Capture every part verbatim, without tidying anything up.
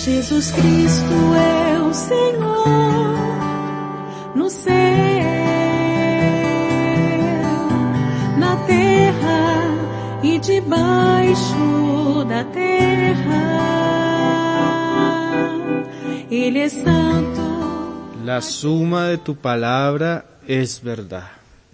Jesus Cristo é o Senhor no céu, na terra e debaixo da terra. Ele é santo. La suma de tu palabra es verdad,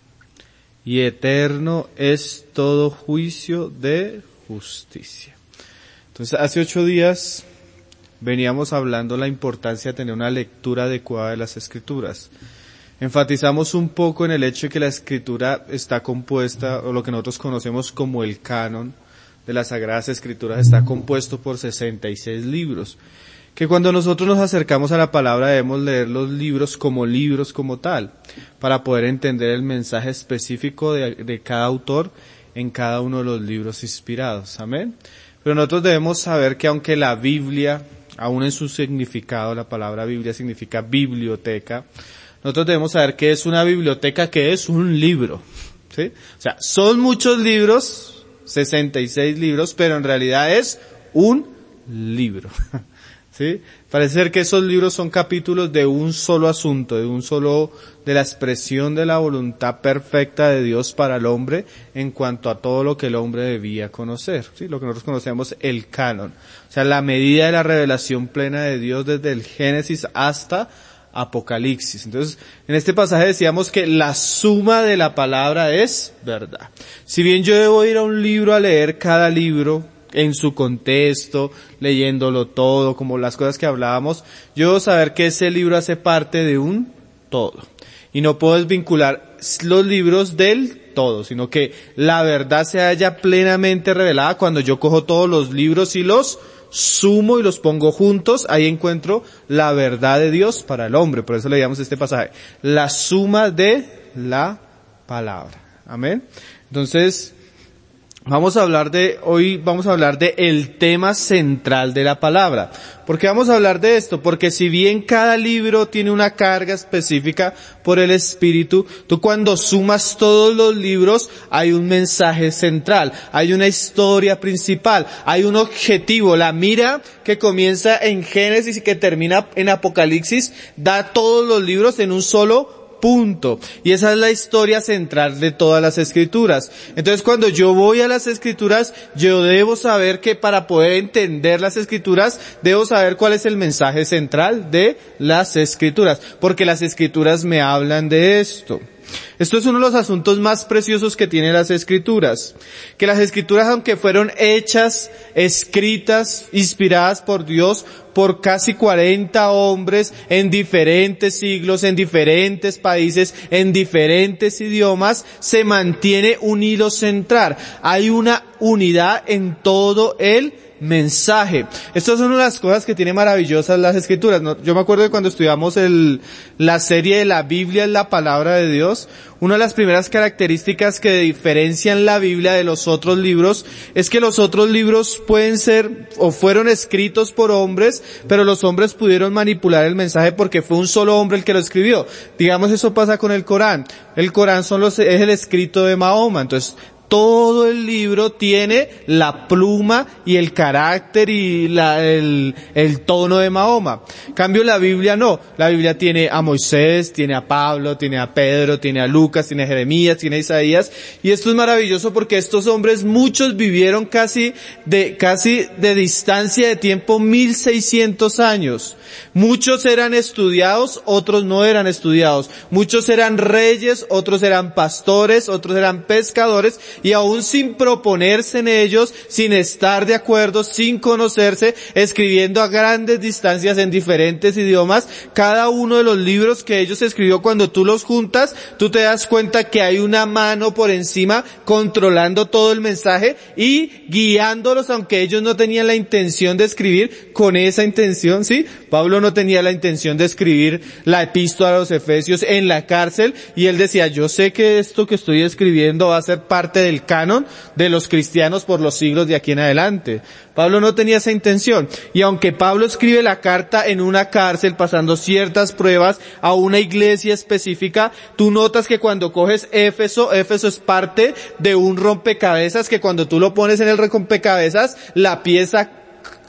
y eterno es todo juicio de justicia. Entonces, hace ocho días veníamos hablando la importancia de tener una lectura adecuada de las Escrituras. Enfatizamos un poco en el hecho de que la Escritura está compuesta, o lo que nosotros conocemos como el canon de las Sagradas Escrituras, está compuesto por sesenta y seis libros. Que cuando nosotros nos acercamos a la palabra debemos leer los libros como libros como tal, para poder entender el mensaje específico de, de cada autor en cada uno de los libros inspirados. Amén. Pero nosotros debemos saber que aunque la Biblia, aún en su significado, la palabra Biblia significa biblioteca, nosotros debemos saber que es una biblioteca, que es un libro, ¿sí? O sea, son muchos libros, sesenta y seis libros, pero en realidad es un libro. ¿Sí? Parece ser que esos libros son capítulos de un solo asunto, de un solo, de la expresión de la voluntad perfecta de Dios para el hombre en cuanto a todo lo que el hombre debía conocer, ¿sí? Lo que nosotros conocemos el canon. O sea, la medida de la revelación plena de Dios desde el Génesis hasta Apocalipsis. Entonces, en este pasaje decíamos que la suma de la palabra es verdad. Si bien yo debo ir a un libro a leer cada libro, en su contexto, leyéndolo todo, como las cosas que hablábamos, yo debo saber que ese libro hace parte de un todo. Y no puedo desvincular los libros del todo, sino que la verdad se haya plenamente revelada cuando yo cojo todos los libros y los sumo y los pongo juntos, ahí encuentro la verdad de Dios para el hombre. Por eso leíamos este pasaje, la suma de la palabra. Amén. Entonces, Vamos a hablar de, hoy vamos a hablar de el tema central de la palabra. ¿Por qué vamos a hablar de esto? Porque si bien cada libro tiene una carga específica por el Espíritu, tú cuando sumas todos los libros hay un mensaje central, hay una historia principal, hay un objetivo. La mira que comienza en Génesis y que termina en Apocalipsis da todos los libros en un solo punto. Y esa es la historia central de todas las Escrituras. Entonces, cuando yo voy a las Escrituras, yo debo saber que para poder entender las Escrituras, debo saber cuál es el mensaje central de las Escrituras, porque las Escrituras me hablan de esto. Esto es uno de los asuntos más preciosos que tienen las Escrituras, que las Escrituras, aunque fueron hechas, escritas, inspiradas por Dios, por casi cuarenta hombres en diferentes siglos, en diferentes países, en diferentes idiomas, se mantiene un hilo central. Hay una unidad en todo el mensaje. Estas son una de las cosas que tiene maravillosas las Escrituras. Yo me acuerdo de cuando estudiamos el, la serie de la Biblia es la palabra de Dios. Una de las primeras características que diferencian la Biblia de los otros libros es que los otros libros pueden ser o fueron escritos por hombres, pero los hombres pudieron manipular el mensaje porque fue un solo hombre el que lo escribió. Digamos, eso pasa con el Corán. El Corán son los, es el escrito de Mahoma. Entonces, todo el libro tiene la pluma y el carácter y la, el, el tono de Mahoma. En cambio, la Biblia no. La Biblia tiene a Moisés, tiene a Pablo, tiene a Pedro, tiene a Lucas, tiene a Jeremías, tiene a Isaías. Y esto es maravilloso porque estos hombres, muchos vivieron casi de, casi de distancia de tiempo mil seiscientos años. Muchos eran estudiados, otros no eran estudiados. Muchos eran reyes, otros eran pastores, otros eran pescadores. Y aún sin proponerse en ellos, sin estar de acuerdo, sin conocerse, escribiendo a grandes distancias en diferentes idiomas, cada uno de los libros que ellos escribió, cuando tú los juntas, tú te das cuenta que hay una mano por encima controlando todo el mensaje y guiándolos, aunque ellos no tenían la intención de escribir con esa intención, ¿sí? Pablo no tenía la intención de escribir la epístola a los Efesios en la cárcel, y él decía, yo sé que esto que estoy escribiendo va a ser parte del canon de los cristianos por los siglos de aquí en adelante. Pablo no tenía esa intención. Y aunque Pablo escribe la carta en una cárcel, pasando ciertas pruebas a una iglesia específica, tú notas que cuando coges Éfeso, Éfeso es parte de un rompecabezas, que cuando tú lo pones en el rompecabezas, la pieza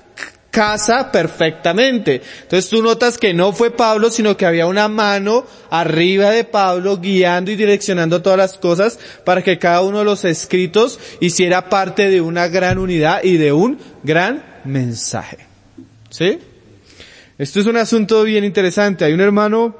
casa perfectamente. Entonces tú notas que no fue Pablo, sino que había una mano arriba de Pablo guiando y direccionando todas las cosas para que cada uno de los escritos hiciera parte de una gran unidad y de un gran mensaje. ¿Sí? Esto es un asunto bien interesante. Hay un hermano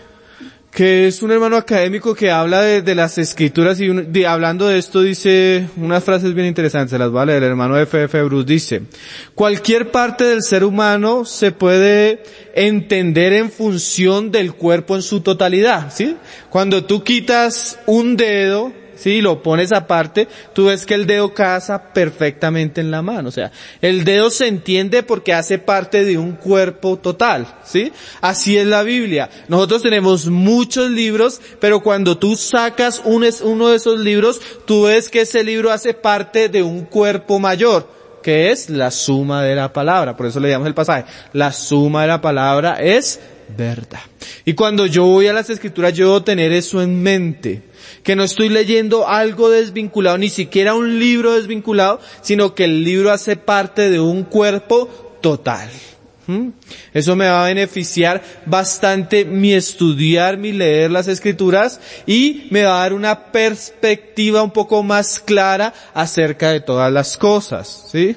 que es un hermano académico que habla de, de las escrituras y un, de, hablando de esto dice unas frases bien interesantes, las voy a leer. El hermano F F Bruce dice: cualquier parte del ser humano se puede entender en función del cuerpo en su totalidad, ¿sí? Cuando tú quitas un dedo, ¿sí? Lo pones aparte, tú ves que el dedo casa perfectamente en la mano. O sea, el dedo se entiende porque hace parte de un cuerpo total, ¿sí? Así es la Biblia. Nosotros tenemos muchos libros, pero cuando tú sacas un, uno de esos libros, tú ves que ese libro hace parte de un cuerpo mayor, que es la suma de la palabra. Por eso le llamamos el pasaje. La suma de la palabra es verdad. Y cuando yo voy a las Escrituras, yo debo tener eso en mente. Que no estoy leyendo algo desvinculado, ni siquiera un libro desvinculado, sino que el libro hace parte de un cuerpo total. ¿Mm? Eso me va a beneficiar bastante mi estudiar, mi leer las Escrituras, y me va a dar una perspectiva un poco más clara acerca de todas las cosas, ¿sí?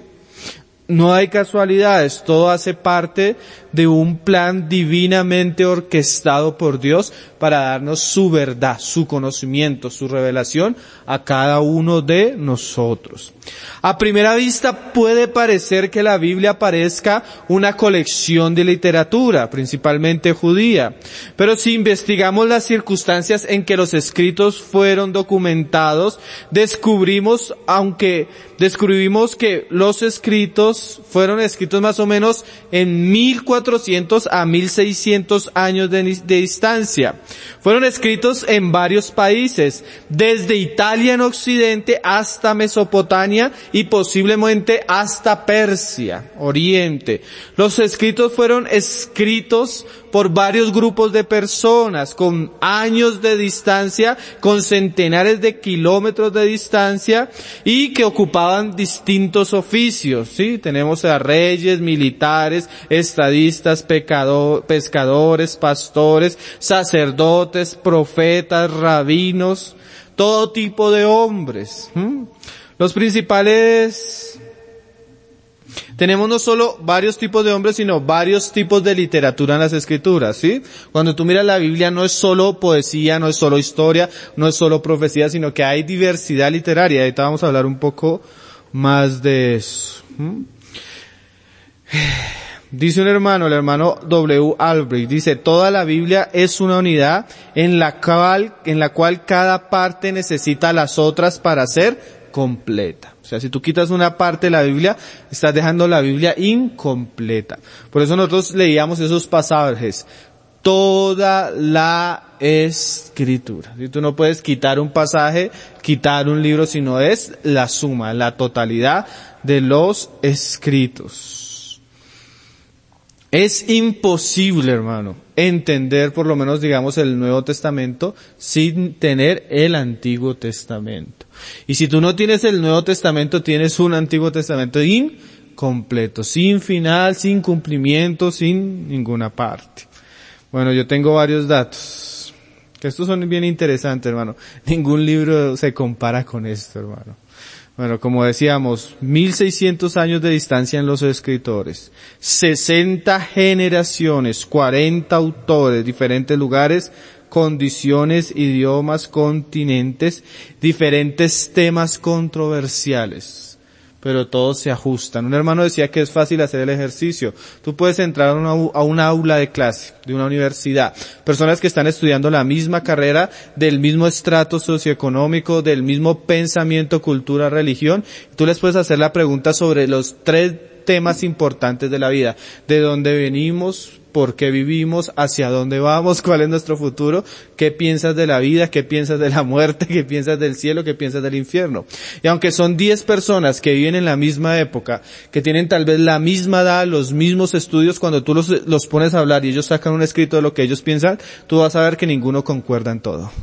No hay casualidades, todo hace parte de un plan divinamente orquestado por Dios para darnos su verdad, su conocimiento, su revelación a cada uno de nosotros. A primera vista puede parecer que la Biblia parezca una colección de literatura, principalmente judía, pero si investigamos las circunstancias en que los escritos fueron documentados, descubrimos, aunque descubrimos que los escritos fueron escritos más o menos en mil cuatrocientos a mil seiscientos años de, de distancia. Fueron escritos en varios países, desde Italia en Occidente hasta Mesopotamia y posiblemente hasta Persia, Oriente. Los escritos fueron escritos por varios grupos de personas, con años de distancia, con centenares de kilómetros de distancia, y que ocupaban distintos oficios, ¿sí? Tenemos a reyes, militares, estadistas, pecador, pescadores, pastores, sacerdotes, profetas, rabinos, todo tipo de hombres. ¿Mm? Los principales... Tenemos no solo varios tipos de hombres, sino varios tipos de literatura en las Escrituras, ¿sí? Cuando tú miras la Biblia no es solo poesía, no es solo historia, no es solo profecía, sino que hay diversidad literaria. Ahorita vamos a hablar un poco más de eso. ¿Mm? Dice un hermano, el hermano W. Albrecht, dice: toda la Biblia es una unidad en la cual, en la cual cada parte necesita las otras para ser completa. O sea, si tú quitas una parte de la Biblia, estás dejando la Biblia incompleta. Por eso nosotros leíamos esos pasajes. Toda la Escritura. Si tú no puedes quitar un pasaje, quitar un libro, sino es la suma, la totalidad de los escritos. Es imposible, hermano, entender por lo menos, digamos, el Nuevo Testamento sin tener el Antiguo Testamento. Y si tú no tienes el Nuevo Testamento, tienes un Antiguo Testamento incompleto, sin final, sin cumplimiento, sin ninguna parte. Bueno, yo tengo varios datos, que estos son bien interesantes, hermano. Ningún libro se compara con esto, hermano. Bueno, como decíamos, mil seiscientos años de distancia en los escritores, sesenta generaciones, cuarenta autores, diferentes lugares, condiciones, idiomas, continentes, diferentes temas controversiales, pero todos se ajustan. Un hermano decía que es fácil hacer el ejercicio. Tú puedes entrar a una, a una aula de clase de una universidad, personas que están estudiando la misma carrera, del mismo estrato socioeconómico, del mismo pensamiento, cultura, religión. Tú les puedes hacer la pregunta sobre los tres temas importantes de la vida: de dónde venimos, por qué vivimos, hacia dónde vamos, cuál es nuestro futuro, qué piensas de la vida, qué piensas de la muerte, qué piensas del cielo, qué piensas del infierno. Y aunque son diez personas que viven en la misma época, que tienen tal vez la misma edad, los mismos estudios, cuando tú los, los pones a hablar y ellos sacan un escrito de lo que ellos piensan, tú vas a ver que ninguno concuerda en todo.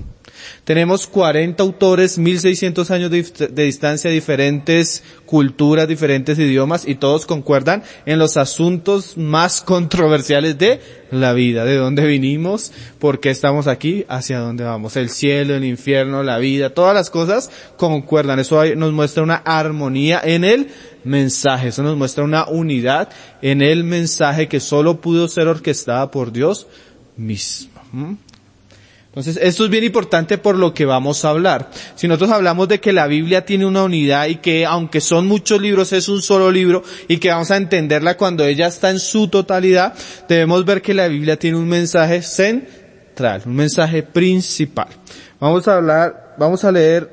Tenemos cuarenta autores, mil seiscientos años de, de distancia, diferentes culturas, diferentes idiomas, y todos concuerdan en los asuntos más controversiales de la vida, de dónde vinimos, por qué estamos aquí, hacia dónde vamos, el cielo, el infierno, la vida, todas las cosas concuerdan. Eso nos muestra una armonía en el mensaje, eso nos muestra una unidad en el mensaje que solo pudo ser orquestada por Dios mismo. ¿Mm? Entonces, esto es bien importante por lo que vamos a hablar. Si nosotros hablamos de que la Biblia tiene una unidad y que aunque son muchos libros es un solo libro y que vamos a entenderla cuando ella está en su totalidad, debemos ver que la Biblia tiene un mensaje central, un mensaje principal. Vamos a hablar, vamos a leer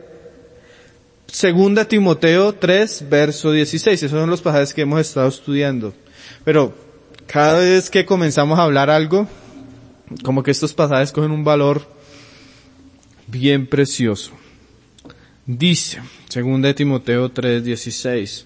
Segunda Timoteo tres, verso dieciséis. Esos son los pasajes que hemos estado estudiando. Pero cada vez que comenzamos a hablar algo, como que estos pasajes cogen un valor bien precioso. Dice, Segunda de Timoteo tres dieciséis,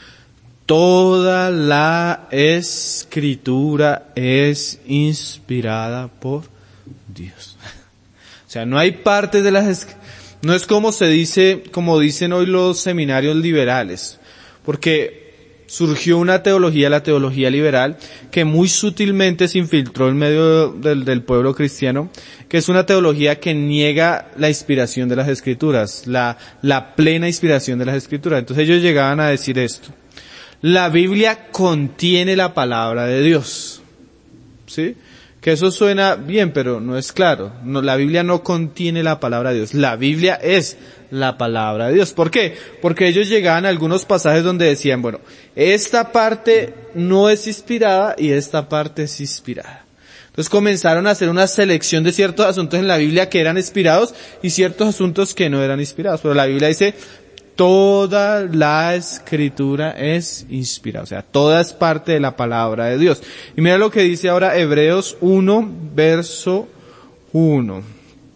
toda la escritura es inspirada por Dios. O sea, no hay partes de las, no es como se dice, como dicen hoy los seminarios liberales, porque surgió una teología, la teología liberal, que muy sutilmente se infiltró en medio del, del pueblo cristiano, que es una teología que niega la inspiración de las escrituras, la, la plena inspiración de las escrituras. Entonces ellos llegaban a decir esto: la Biblia contiene la palabra de Dios. ¿Sí? Que eso suena bien, pero no es claro. No, la Biblia no contiene la palabra de Dios. La Biblia es la palabra de Dios. ¿Por qué? Porque ellos llegaban a algunos pasajes donde decían, bueno, esta parte no es inspirada y esta parte es inspirada. Entonces comenzaron a hacer una selección de ciertos asuntos en la Biblia que eran inspirados y ciertos asuntos que no eran inspirados. Pero la Biblia dice, toda la escritura es inspirada, o sea, toda es parte de la palabra de Dios. Y mira lo que dice ahora Hebreos uno, verso uno.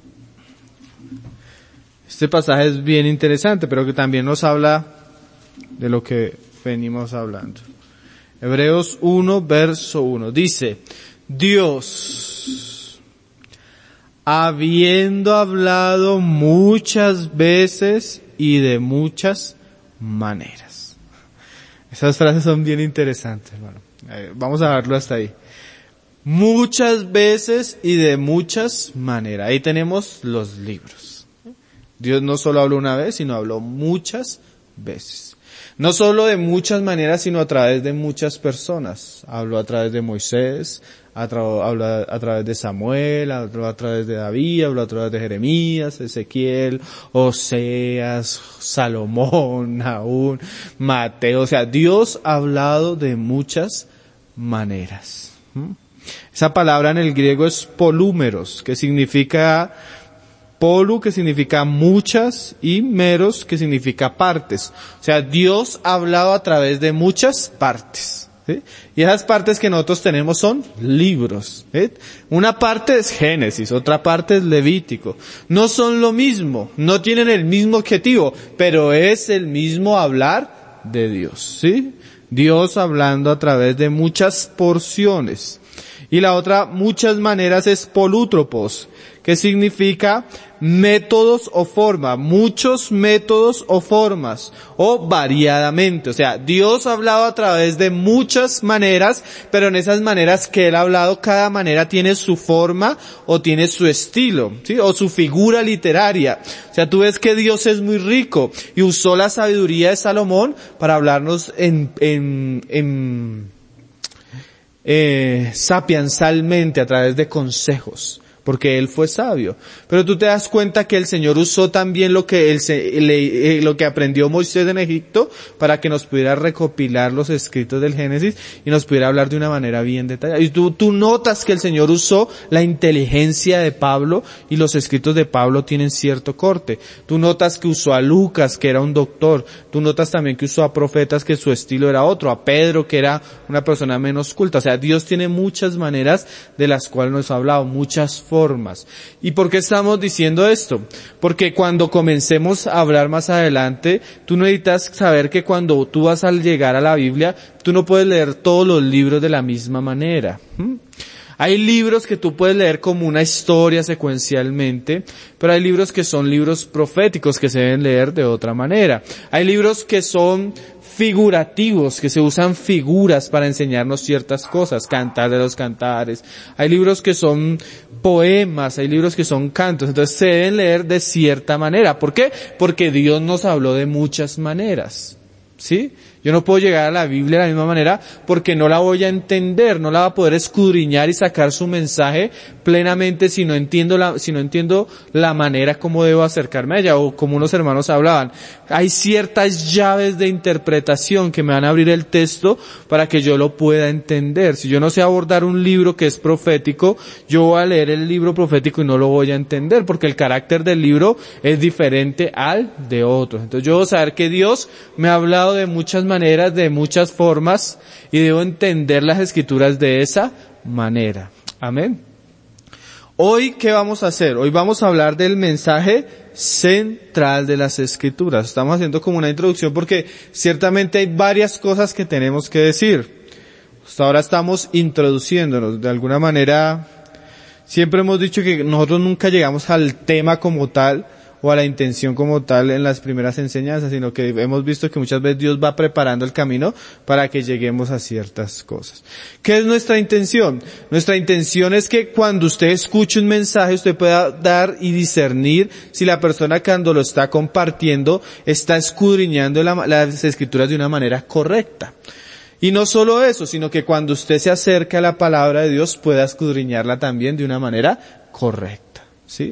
Este pasaje es bien interesante, pero que también nos habla de lo que venimos hablando. Hebreos uno, verso uno. Dice, Dios, habiendo hablado muchas veces y de muchas maneras. Esas frases son bien interesantes, hermano. Eh, vamos a verlo hasta ahí. Muchas veces y de muchas maneras. Ahí tenemos los libros. Dios no solo habló una vez, sino habló muchas veces. No solo de muchas maneras, sino a través de muchas personas. Habló a través de Moisés, a tra- habló a, a través de Samuel, habló a través de David, habló a través de Jeremías, Ezequiel, Oseas, Salomón, Nahum, Mateo. O sea, Dios ha hablado de muchas maneras. ¿Mm? Esa palabra en el griego es polúmeros, que significa polu, que significa muchas, y meros, que significa partes. O sea, Dios ha hablado a través de muchas partes. ¿Sí? Y esas partes que nosotros tenemos son libros. ¿Sí? Una parte es Génesis, otra parte es Levítico. No son lo mismo, no tienen el mismo objetivo, pero es el mismo hablar de Dios. ¿Sí? Dios hablando a través de muchas porciones. Y la otra, muchas maneras, es polútropos, que significa métodos o forma, muchos métodos o formas, o variadamente. O sea, Dios ha hablado a través de muchas maneras, pero en esas maneras que Él ha hablado, cada manera tiene su forma o tiene su estilo, ¿sí? O su figura literaria. O sea, tú ves que Dios es muy rico y usó la sabiduría de Salomón para hablarnos en, en, en, eh, sapiensalmente a través de consejos, porque él fue sabio. Pero tú te das cuenta que el Señor usó también lo que él se, le, lo que aprendió Moisés en Egipto para que nos pudiera recopilar los escritos del Génesis y nos pudiera hablar de una manera bien detallada. Y tú, tú notas que el Señor usó la inteligencia de Pablo y los escritos de Pablo tienen cierto corte. Tú notas que usó a Lucas, que era un doctor. Tú notas también que usó a profetas que su estilo era otro, a Pedro, que era una persona menos culta. O sea, Dios tiene muchas maneras de las cuales nos ha hablado, muchas formas. Formas. ¿Y por qué estamos diciendo esto? Porque cuando comencemos a hablar más adelante, tú necesitas saber que cuando tú vas a llegar a la Biblia, tú no puedes leer todos los libros de la misma manera. ¿Mm? Hay libros que tú puedes leer como una historia secuencialmente, pero hay libros que son libros proféticos que se deben leer de otra manera. Hay libros que son figurativos, que se usan figuras para enseñarnos ciertas cosas, Cantar de los Cantares. Hay libros que son poemas, hay libros que son cantos, entonces se deben leer de cierta manera. ¿Por qué? Porque Dios nos habló de muchas maneras, ¿sí? Yo no puedo llegar a la Biblia de la misma manera porque no la voy a entender, no la voy a poder escudriñar y sacar su mensaje plenamente si no entiendo la, si no entiendo la manera como debo acercarme a ella, o como unos hermanos hablaban. Hay ciertas llaves de interpretación que me van a abrir el texto para que yo lo pueda entender. Si yo no sé abordar un libro que es profético, yo voy a leer el libro profético y no lo voy a entender porque el carácter del libro es diferente al de otros. Entonces yo debo saber que Dios me ha hablado de muchas maneras, de muchas formas, y debo entender las escrituras de esa manera. Amén. Hoy, ¿qué vamos a hacer? Hoy vamos a hablar del mensaje central de las escrituras. Estamos haciendo como una introducción porque ciertamente hay varias cosas que tenemos que decir. Hasta ahora estamos introduciéndonos. De alguna manera, siempre hemos dicho que nosotros nunca llegamos al tema como tal, o a la intención como tal en las primeras enseñanzas, sino que hemos visto que muchas veces Dios va preparando el camino para que lleguemos a ciertas cosas. ¿Qué es nuestra intención? Nuestra intención es que cuando usted escuche un mensaje, usted pueda dar y discernir si la persona cuando lo está compartiendo está escudriñando la, las escrituras de una manera correcta. Y no solo eso, sino que cuando usted se acerca a la palabra de Dios, pueda escudriñarla también de una manera correcta, ¿sí?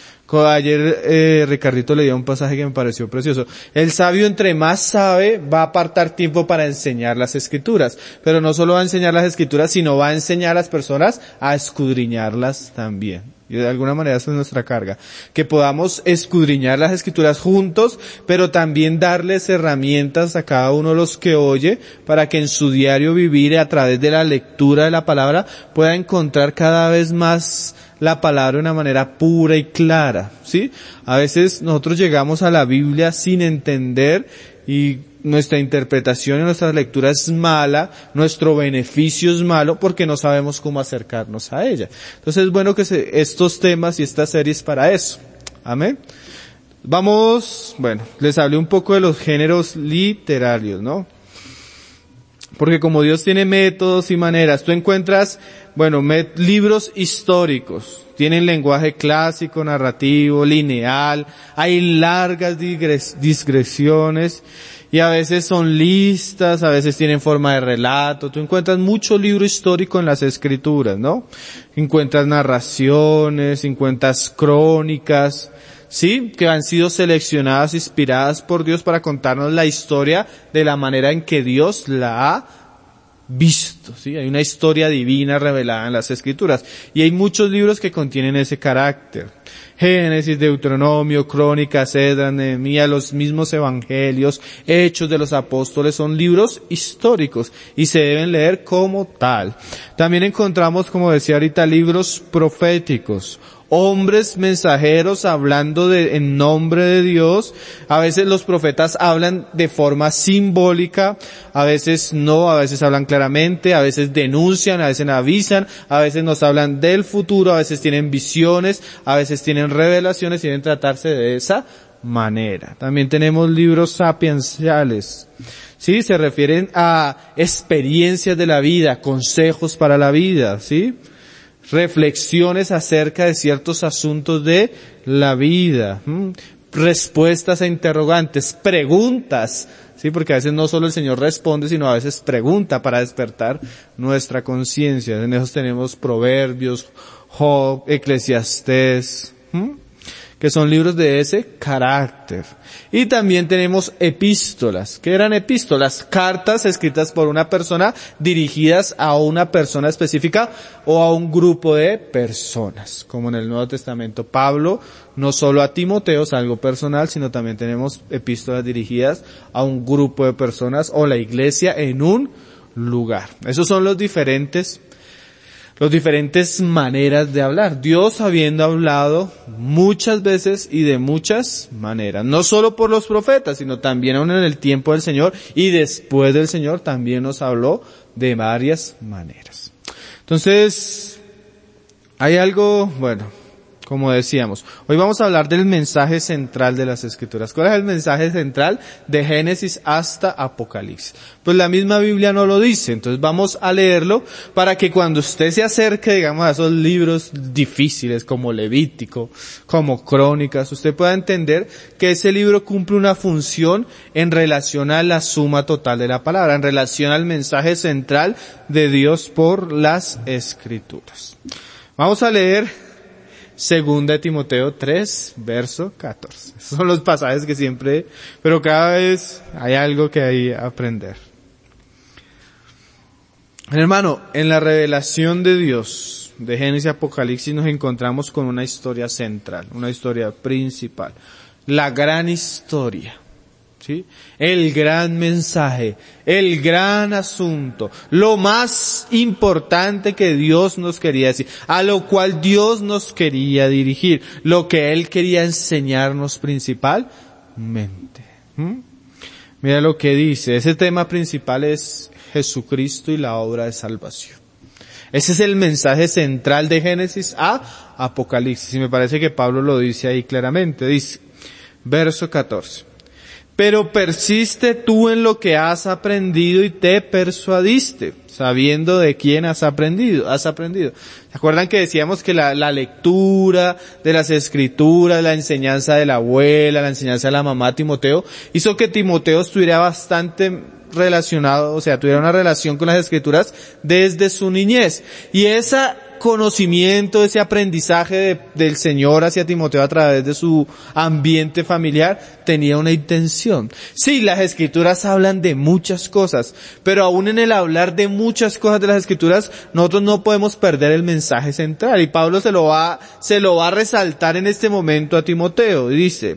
Ayer eh, Ricardito leía un pasaje que me pareció precioso. El sabio entre más sabe va a apartar tiempo para enseñar las escrituras. Pero no solo va a enseñar las escrituras, sino va a enseñar a las personas a escudriñarlas también. Y de alguna manera esa es nuestra carga. Que podamos escudriñar las escrituras juntos, pero también darles herramientas a cada uno de los que oye para que en su diario vivir a través de la lectura de la palabra pueda encontrar cada vez más la palabra de una manera pura y clara, ¿sí? A veces nosotros llegamos a la Biblia sin entender y nuestra interpretación y nuestra lectura es mala, nuestro beneficio es malo porque no sabemos cómo acercarnos a ella. Entonces es bueno que se, estos temas y estas series para eso. Amén. Vamos, bueno, les hablé un poco de los géneros literarios, ¿no? Porque como Dios tiene métodos y maneras, tú encuentras, bueno, met- libros históricos, tienen lenguaje clásico, narrativo, lineal, hay largas digres- digresiones, y a veces son listas, a veces tienen forma de relato. Tú encuentras mucho libro histórico en las escrituras, ¿no? Encuentras narraciones, encuentras crónicas, ¿sí? Que han sido seleccionadas, inspiradas por Dios para contarnos la historia de la manera en que Dios la ha visto, ¿sí? Hay una historia divina revelada en las escrituras. Y hay muchos libros que contienen ese carácter. Génesis, Deuteronomio, Crónicas, Esdras, Nehemías, los mismos evangelios, Hechos de los Apóstoles, son libros históricos y se deben leer como tal. También encontramos, como decía ahorita, libros proféticos, hombres mensajeros hablando de, en nombre de Dios. A veces los profetas hablan de forma simbólica, a veces no, a veces hablan claramente, a veces denuncian, a veces avisan, a veces nos hablan del futuro, a veces tienen visiones, a veces tienen revelaciones y deben tratarse de esa manera. También tenemos libros sapienciales. Sí, se refieren a experiencias de la vida, consejos para la vida, ¿sí? Reflexiones acerca de ciertos asuntos de la vida, ¿m? Respuestas a interrogantes, preguntas, sí, porque a veces no solo el Señor responde, sino a veces pregunta para despertar nuestra conciencia. En esos tenemos Proverbios, Job, Eclesiastés, ¿m? que son libros de ese carácter. Y también tenemos epístolas. ¿Qué eran epístolas? Cartas escritas por una persona dirigidas a una persona específica o a un grupo de personas. Como en el Nuevo Testamento, Pablo, no solo a Timoteo, es algo personal, sino también tenemos epístolas dirigidas a un grupo de personas o la iglesia en un lugar. Esos son los diferentes Los diferentes maneras de hablar. Dios habiendo hablado muchas veces y de muchas maneras. No solo por los profetas, sino también aún en el tiempo del Señor y después del Señor también nos habló de varias maneras. Entonces, Hay algo, bueno, como decíamos, hoy vamos a hablar del mensaje central de las Escrituras. ¿Cuál es el mensaje central de Génesis hasta Apocalipsis? Pues la misma Biblia no lo dice, entonces vamos a leerlo para que cuando usted se acerque, digamos, a esos libros difíciles como Levítico, como Crónicas, usted pueda entender que ese libro cumple una función en relación a la suma total de la palabra, en relación al mensaje central de Dios por las Escrituras. Vamos a leer Segunda de Timoteo tres, verso catorce. Esos son los pasajes que siempre, pero cada vez hay algo que hay que aprender. Hermano, en la revelación de Dios, de Génesis y Apocalipsis, nos encontramos con una historia central, una historia principal. La gran historia. ¿Sí? El gran mensaje, el gran asunto, lo más importante que Dios nos quería decir, a lo cual Dios nos quería dirigir, lo que Él quería enseñarnos principalmente. ¿Mm? Mira lo que dice, ese tema principal es Jesucristo y la obra de salvación. Ese es el mensaje central de Génesis a Apocalipsis, y me parece que Pablo lo dice ahí claramente, dice, verso catorce. Pero persiste tú en lo que has aprendido y te persuadiste, sabiendo de quién has aprendido, has aprendido. ¿Se acuerdan que decíamos que la, la lectura de las Escrituras, la enseñanza de la abuela, la enseñanza de la mamá Timoteo, hizo que Timoteo estuviera bastante relacionado, o sea, tuviera una relación con las Escrituras desde su niñez? Y esa conocimiento, ese aprendizaje de, del Señor hacia Timoteo a través de su ambiente familiar tenía una intención. Sí, las Escrituras hablan de muchas cosas, pero aún en el hablar de muchas cosas de las Escrituras, nosotros no podemos perder el mensaje central, y Pablo se lo va, se lo va a resaltar en este momento a Timoteo, y dice,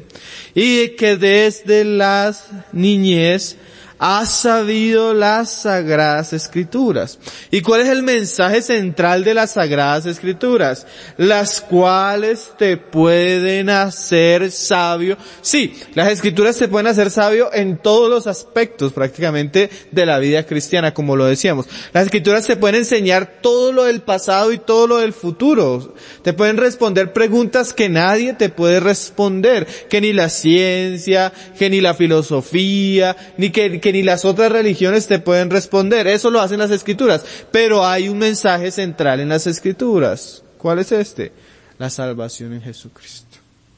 y que desde la niñez has sabido las Sagradas Escrituras. ¿Y cuál es el mensaje central de las Sagradas Escrituras? Las cuales te pueden hacer sabio. Sí, las Escrituras te pueden hacer sabio en todos los aspectos prácticamente de la vida cristiana, como lo decíamos. Las Escrituras te pueden enseñar todo lo del pasado y todo lo del futuro. Te pueden responder preguntas que nadie te puede responder, que ni la ciencia, que ni la filosofía, ni que, que ni las otras religiones te pueden responder. Eso lo hacen las Escrituras. Pero hay un mensaje central en las Escrituras. ¿Cuál es este? La salvación en Jesucristo.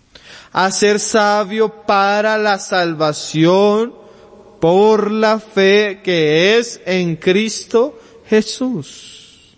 Hacer sabio para la salvación por la fe que es en Cristo Jesús.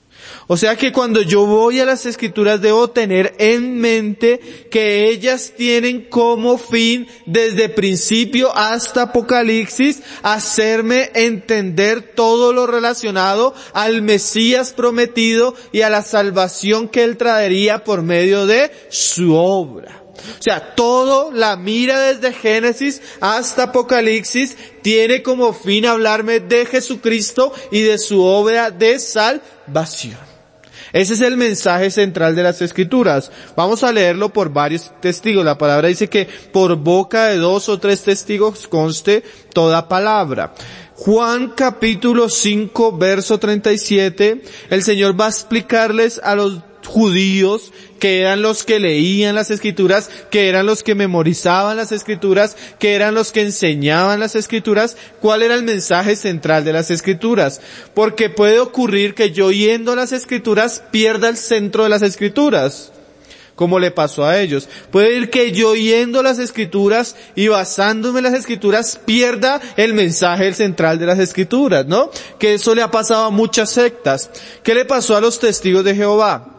O sea que cuando yo voy a las Escrituras debo tener en mente que ellas tienen como fin, desde principio hasta Apocalipsis, hacerme entender todo lo relacionado al Mesías prometido y a la salvación que Él traería por medio de su obra. O sea, todo, la mira desde Génesis hasta Apocalipsis tiene como fin hablarme de Jesucristo y de su obra de salvación. Ese es el mensaje central de las Escrituras. Vamos a leerlo por varios testigos. La palabra dice que por boca de dos o tres testigos conste toda palabra. Juan capítulo cinco, verso treinta y siete, el Señor va a explicarles a los judíos, que eran los que leían las Escrituras, que eran los que memorizaban las Escrituras, que eran los que enseñaban las Escrituras, cuál era el mensaje central de las Escrituras. Porque puede ocurrir que yo yendo a las Escrituras pierda el centro de las Escrituras, como le pasó a ellos. Puede ir que yo yendo a las Escrituras y basándome en las Escrituras pierda el mensaje central de las Escrituras, ¿no? Que eso le ha pasado a muchas sectas. ¿Qué le pasó a los testigos de Jehová?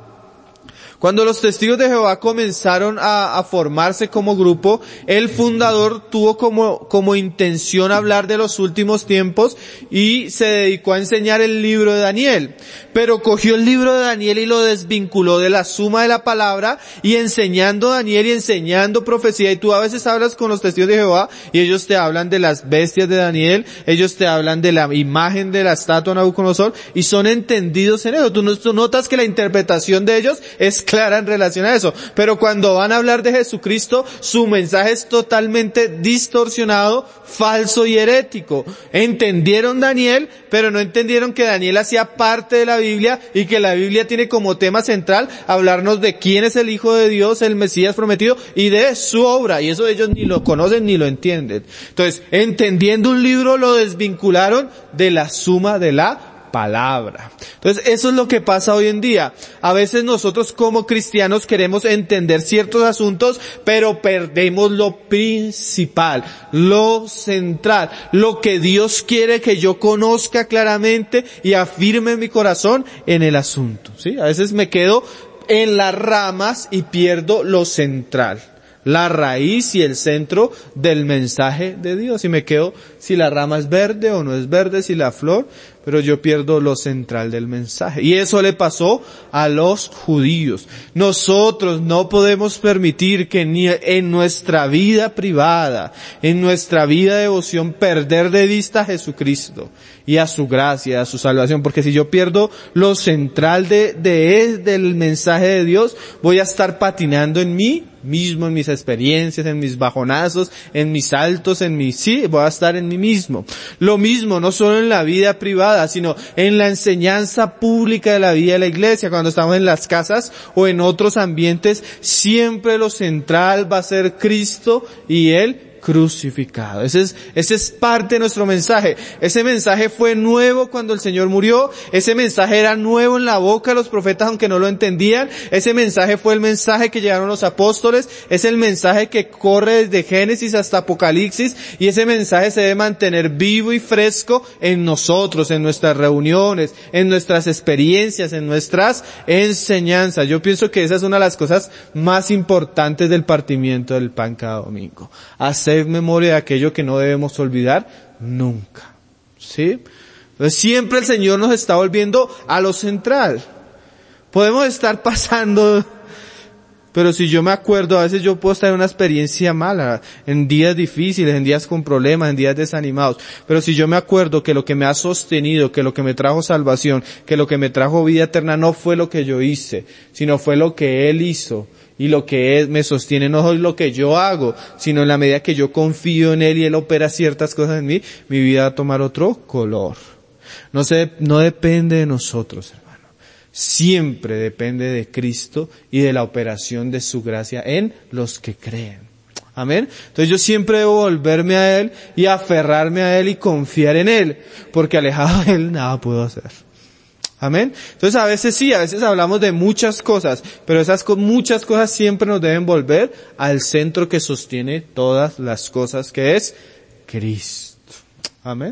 Cuando los testigos de Jehová comenzaron a, a formarse como grupo, el fundador tuvo como, como intención hablar de los últimos tiempos y se dedicó a enseñar el libro de Daniel. Pero cogió el libro de Daniel y lo desvinculó de la suma de la palabra, y enseñando Daniel y enseñando profecía. Y tú a veces hablas con los testigos de Jehová y ellos te hablan de las bestias de Daniel, ellos te hablan de la imagen de la estatua de Nabucodonosor y son entendidos en eso. Tú notas que la interpretación de ellos es clara en relación a eso. Pero cuando van a hablar de Jesucristo, su mensaje es totalmente distorsionado, falso y herético. Entendieron Daniel, pero no entendieron que Daniel hacía parte de la Biblia y que la Biblia tiene como tema central hablarnos de quién es el Hijo de Dios, el Mesías prometido, y de su obra. Y eso ellos ni lo conocen ni lo entienden. Entonces, entendiendo un libro, lo desvincularon de la suma de la palabra. Entonces, eso es lo que pasa hoy en día. A veces nosotros como cristianos queremos entender ciertos asuntos, pero perdemos lo principal, lo central, lo que Dios quiere que yo conozca claramente y afirme en mi corazón en el asunto. ¿Sí? A veces me quedo en las ramas y pierdo lo central, la raíz y el centro del mensaje de Dios. Y me quedo si la rama es verde o no es verde, si la flor, pero yo pierdo lo central del mensaje. Y eso le pasó a los judíos. Nosotros no podemos permitir que ni en nuestra vida privada, en nuestra vida de devoción, perder de vista a Jesucristo y a su gracia, a su salvación, porque si yo pierdo lo central de, de, del mensaje de Dios, voy a estar patinando en mí mismo, en mis experiencias, en mis bajonazos, en mis saltos, en mis, sí, voy a estar en mí mismo. Lo mismo, no solo en la vida privada, sino en la enseñanza pública de la vida de la iglesia, cuando estamos en las casas o en otros ambientes, siempre lo central va a ser Cristo y Él crucificado. Ese es, ese es parte de nuestro mensaje. Ese mensaje fue nuevo cuando el Señor murió. Ese mensaje era nuevo en la boca de los profetas aunque no lo entendían. Ese mensaje fue el mensaje que llegaron los apóstoles. Es el mensaje que corre desde Génesis hasta Apocalipsis, y ese mensaje se debe mantener vivo y fresco en nosotros, en nuestras reuniones, en nuestras experiencias, en nuestras enseñanzas. Yo pienso que esa es una de las cosas más importantes del partimiento del pan cada domingo. Hacer memoria de aquello que no debemos olvidar nunca. ¿Sí? Entonces siempre el Señor nos está volviendo a lo central. Podemos estar pasando, pero si yo me acuerdo, a veces yo puedo estar en una experiencia mala, en días difíciles, en días con problemas, en días desanimados, pero si yo me acuerdo que lo que me ha sostenido, que lo que me trajo salvación, que lo que me trajo vida eterna no fue lo que yo hice, sino fue lo que Él hizo. Y lo que es, me sostiene no es lo que yo hago, sino en la medida que yo confío en Él y Él opera ciertas cosas en mí, mi vida va a tomar otro color. No se, no depende de nosotros, hermano. Siempre depende de Cristo y de la operación de su gracia en los que creen. Amén. Entonces yo siempre debo volverme a Él y aferrarme a Él y confiar en Él, porque alejado de Él nada puedo hacer. Amén. Entonces a veces sí, a veces hablamos de muchas cosas, pero esas co- muchas cosas siempre nos deben volver al centro que sostiene todas las cosas, que es Cristo. Amén.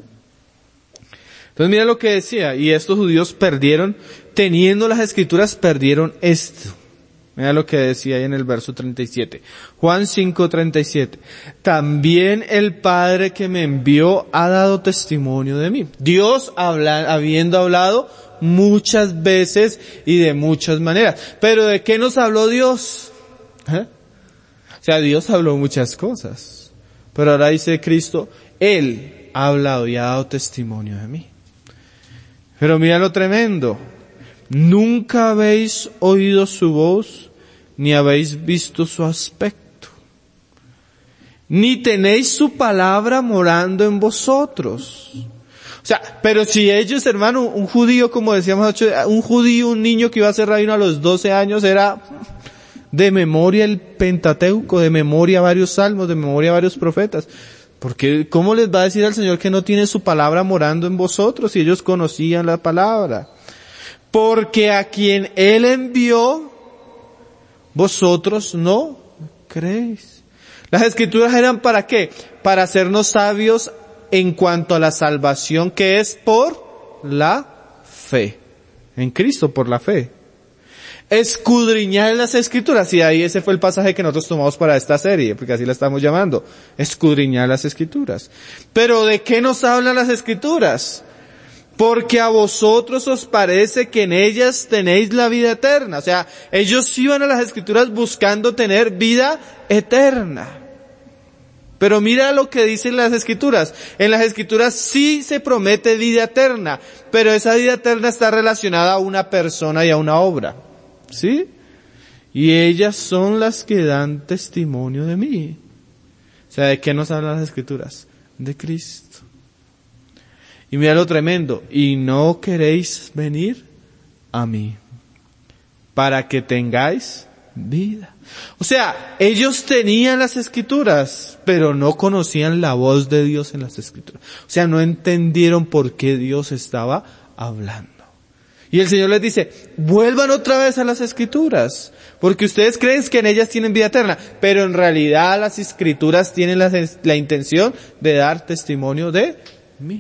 Entonces mira lo que decía, y estos judíos perdieron, teniendo las escrituras, perdieron esto. Mira lo que decía ahí en el verso treinta y siete. Juan cinco, treinta y siete. También el Padre que me envió ha dado testimonio de mí. Dios habla, habiendo hablado muchas veces y de muchas maneras. Pero ¿de qué nos habló Dios? ¿Eh? O sea, Dios habló muchas cosas. Pero ahora dice Cristo, Él ha hablado y ha dado testimonio de mí. Pero mira lo tremendo. Nunca habéis oído su voz, ni habéis visto su aspecto, ni tenéis su palabra morando en vosotros. O sea, pero si ellos, hermano, un judío, como decíamos, un judío, un niño que iba a ser rabino a los doce años, era de memoria el Pentateuco, de memoria varios salmos, de memoria varios profetas. Porque, ¿cómo les va a decir al Señor que no tiene su palabra morando en vosotros si ellos conocían la palabra? Porque a quien Él envió, vosotros no creéis. Las escrituras eran ¿para qué? Para hacernos sabios en cuanto a la salvación que es por la fe. En Cristo, por la fe. Escudriñar las escrituras, y ahí ese fue el pasaje que nosotros tomamos para esta serie, porque así la estamos llamando. Escudriñar las escrituras. Pero ¿de qué nos hablan las escrituras? Porque a vosotros os parece que en ellas tenéis la vida eterna. O sea, ellos iban a las escrituras buscando tener vida eterna. Pero mira lo que dicen las escrituras. En las escrituras sí se promete vida eterna, pero esa vida eterna está relacionada a una persona y a una obra. ¿Sí? y ellas son las que dan testimonio de mí. O sea, ¿de qué nos hablan las Escrituras? De Cristo. Y mira lo tremendo, y no queréis venir a mí, para que tengáis vida. O sea, ellos tenían las Escrituras, pero no conocían la voz de Dios en las Escrituras. O sea, no entendieron por qué Dios estaba hablando. Y el Señor les dice, vuelvan otra vez a las Escrituras, porque ustedes creen que en ellas tienen vida eterna, pero en realidad las Escrituras tienen la, la intención de dar testimonio de mí.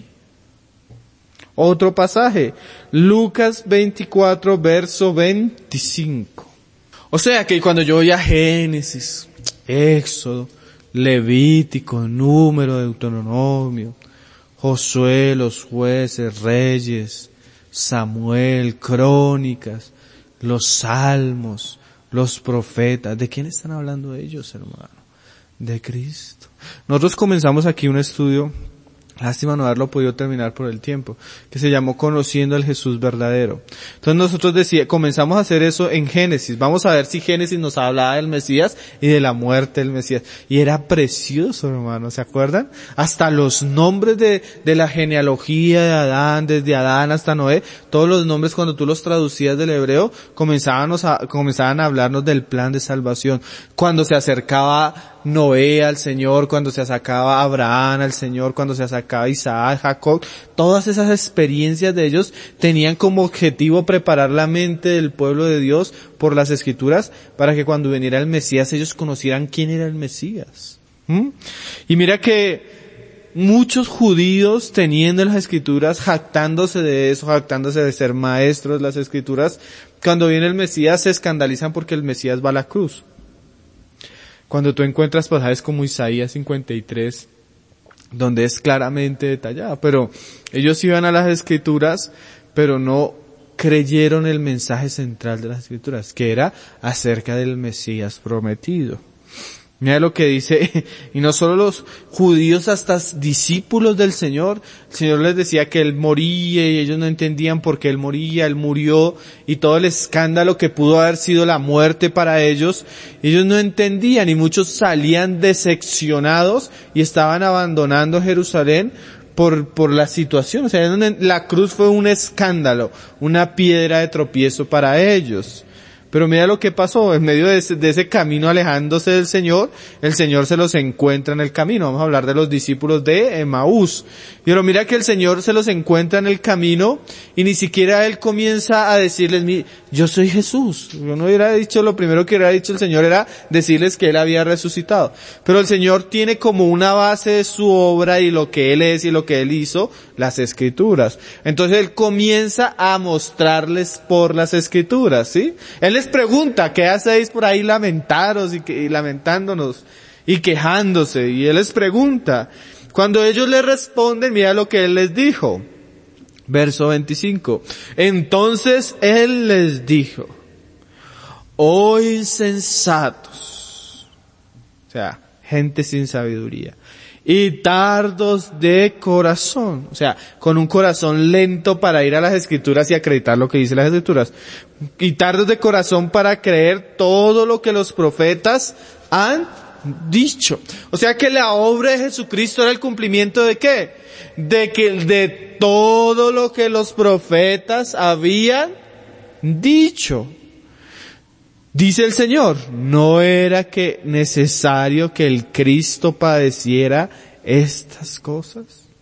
Otro pasaje, Lucas veinticuatro, verso veinticinco. O sea que cuando yo voy a Génesis, Éxodo, Levítico, Número, Deuteronomio, Josué, los jueces, Reyes, Samuel, Crónicas, los Salmos, los profetas, ¿de quién están hablando ellos, hermano? De Cristo. Nosotros comenzamos aquí un estudio, lástima no haberlo podido terminar por el tiempo, que se llamó Conociendo al Jesús Verdadero. Entonces nosotros decía, comenzamos a hacer eso en Génesis. Vamos a ver si Génesis nos hablaba del Mesías y de la muerte del Mesías. Y era precioso, hermano, ¿se acuerdan? Hasta los nombres de, de la genealogía de Adán, desde Adán hasta Noé, todos los nombres cuando tú los traducías del hebreo, comenzaban a, comenzaban a hablarnos del plan de salvación. Cuando se acercaba Noé al Señor, cuando se acercaba Abraham al Señor, cuando se acercaba Isaac, Jacob, todas esas experiencias de ellos tenían como objetivo preparar la mente del pueblo de Dios por las Escrituras para que cuando viniera el Mesías ellos conocieran quién era el Mesías. ¿Mm? Y mira que muchos judíos teniendo las Escrituras, jactándose de eso, jactándose de ser maestros de las Escrituras, cuando viene el Mesías se escandalizan porque el Mesías va a la cruz. Cuando tú encuentras pasajes como Isaías cincuenta y tres, donde es claramente detallado, pero ellos iban a las Escrituras, pero no creyeron el mensaje central de las Escrituras, que era acerca del Mesías prometido. Mira lo que dice, y no solo los judíos, hasta discípulos del Señor. El Señor les decía que Él moría y ellos no entendían por qué Él moría, Él murió y todo el escándalo que pudo haber sido la muerte para ellos. Ellos no entendían y muchos salían decepcionados y estaban abandonando Jerusalén por, por la situación. O sea, la cruz fue un escándalo, una piedra de tropiezo para ellos. Pero mira lo que pasó, en medio de ese, de ese camino alejándose del Señor, el Señor se los encuentra en el camino. Vamos a hablar de los discípulos de Emaús. Pero mira que el Señor se los encuentra en el camino y ni siquiera Él comienza a decirles, yo soy Jesús. Yo no hubiera dicho, lo primero que hubiera dicho el Señor era decirles que Él había resucitado. Pero el Señor tiene como una base de su obra y lo que Él es y lo que Él hizo, las Escrituras. Entonces Él comienza a mostrarles por las Escrituras, ¿sí? Él les pregunta, ¿qué hacéis por ahí lamentaros y, que, y lamentándonos y quejándose? Y Él les pregunta. Cuando ellos le responden, mira lo que Él les dijo. Verso veinticinco. Entonces Él les dijo, oh insensatos, o sea, gente sin sabiduría, y tardos de corazón, o sea, con un corazón lento para ir a las Escrituras y acreditar lo que dice las Escrituras, y tardos de corazón para creer todo lo que los profetas han dicho. O sea que la obra de Jesucristo era el cumplimiento de ¿qué? De que, de todo lo que los profetas habían dicho. Dice el Señor, ¿no era que necesario que el Cristo padeciera estas cosas?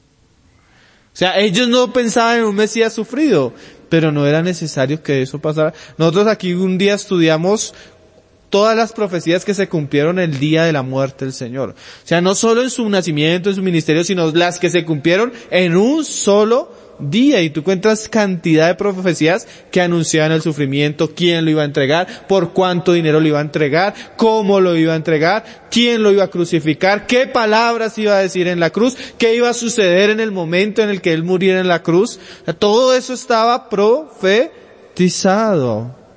O sea, ellos no pensaban en un Mesías sufrido, pero no era necesario que eso pasara. Nosotros aquí un día estudiamos todas las profecías que se cumplieron el día de la muerte del Señor. O sea, no solo en su nacimiento, en su ministerio, sino las que se cumplieron en un solo día. Y tú encuentras cantidad de profecías que anunciaban el sufrimiento, quién lo iba a entregar, por cuánto dinero lo iba a entregar, cómo lo iba a entregar, quién lo iba a crucificar, qué palabras iba a decir en la cruz, qué iba a suceder en el momento en el que Él muriera en la cruz. O sea, todo eso estaba profetizado.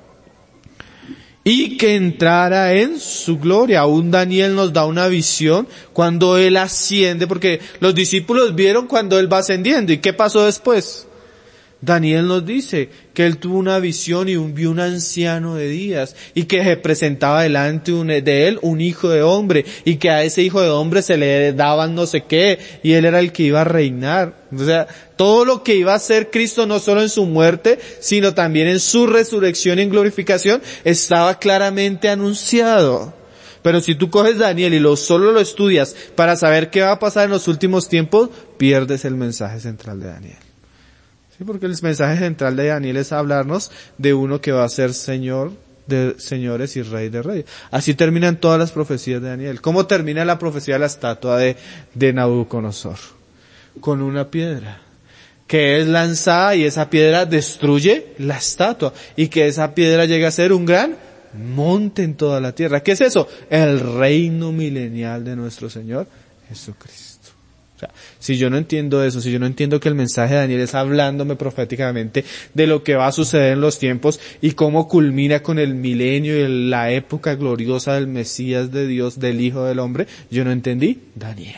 Y que entrara en su gloria. Aún Daniel nos da una visión cuando Él asciende, porque los discípulos vieron cuando Él va ascendiendo. ¿Y qué pasó después? Daniel nos dice que él tuvo una visión y un, vio un anciano de días y que se presentaba delante un, de él un hijo de hombre y que a ese hijo de hombre se le daban no sé qué y él era el que iba a reinar. O sea, todo lo que iba a hacer Cristo no solo en su muerte, sino también en su resurrección y en glorificación estaba claramente anunciado. Pero si tú coges Daniel y lo, solo lo estudias para saber qué va a pasar en los últimos tiempos, pierdes el mensaje central de Daniel. Sí, porque el mensaje central de Daniel es hablarnos de uno que va a ser Señor de señores y Rey de reyes. Así terminan todas las profecías de Daniel. ¿Cómo termina la profecía de la estatua de, de Nabucodonosor? Con una piedra que es lanzada y esa piedra destruye la estatua y que esa piedra llega a ser un gran monte en toda la tierra. ¿Qué es eso? El reino milenial de nuestro Señor Jesucristo. O sea, si yo no entiendo eso, si yo no entiendo que el mensaje de Daniel es hablándome proféticamente de lo que va a suceder en los tiempos y cómo culmina con el milenio y la época gloriosa del Mesías de Dios, del Hijo del Hombre, yo no entendí Daniel.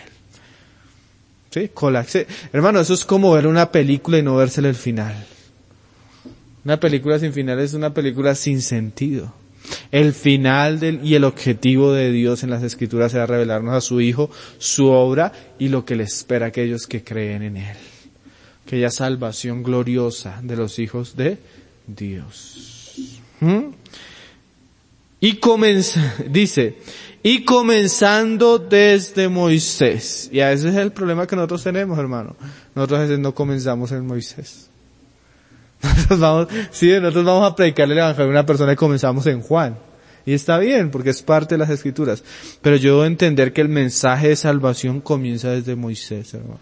¿Sí? Colapse. Hermano, eso es como ver una película y no vérsele el final. Una película sin final es una película sin sentido. El final del, y el objetivo de Dios en las Escrituras era revelarnos a su Hijo, su obra y lo que le espera a aquellos que creen en Él. Aquella salvación gloriosa de los hijos de Dios. ¿Mm? Y comienza, dice, y comenzando desde Moisés. Y a veces es el problema que nosotros tenemos, hermano. Nosotros a veces no comenzamos en Moisés. Nosotros vamos, sí, nosotros vamos a predicarle el evangelio a una persona y comenzamos en Juan. Y está bien, porque es parte de las Escrituras. Pero yo debo entender que el mensaje de salvación comienza desde Moisés, hermano.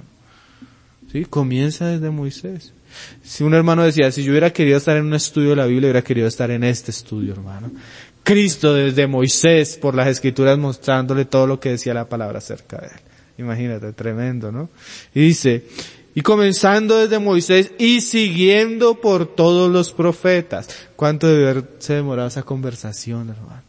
Sí, comienza desde Moisés. Si un hermano decía, si yo hubiera querido estar en un estudio de la Biblia, hubiera querido estar en este estudio, hermano. Cristo desde Moisés, por las Escrituras, mostrándole todo lo que decía la palabra acerca de él. Imagínate, tremendo, ¿no? Y dice, y comenzando desde Moisés y siguiendo por todos los profetas. ¿Cuánto debe haberse demorado esa conversación, hermano?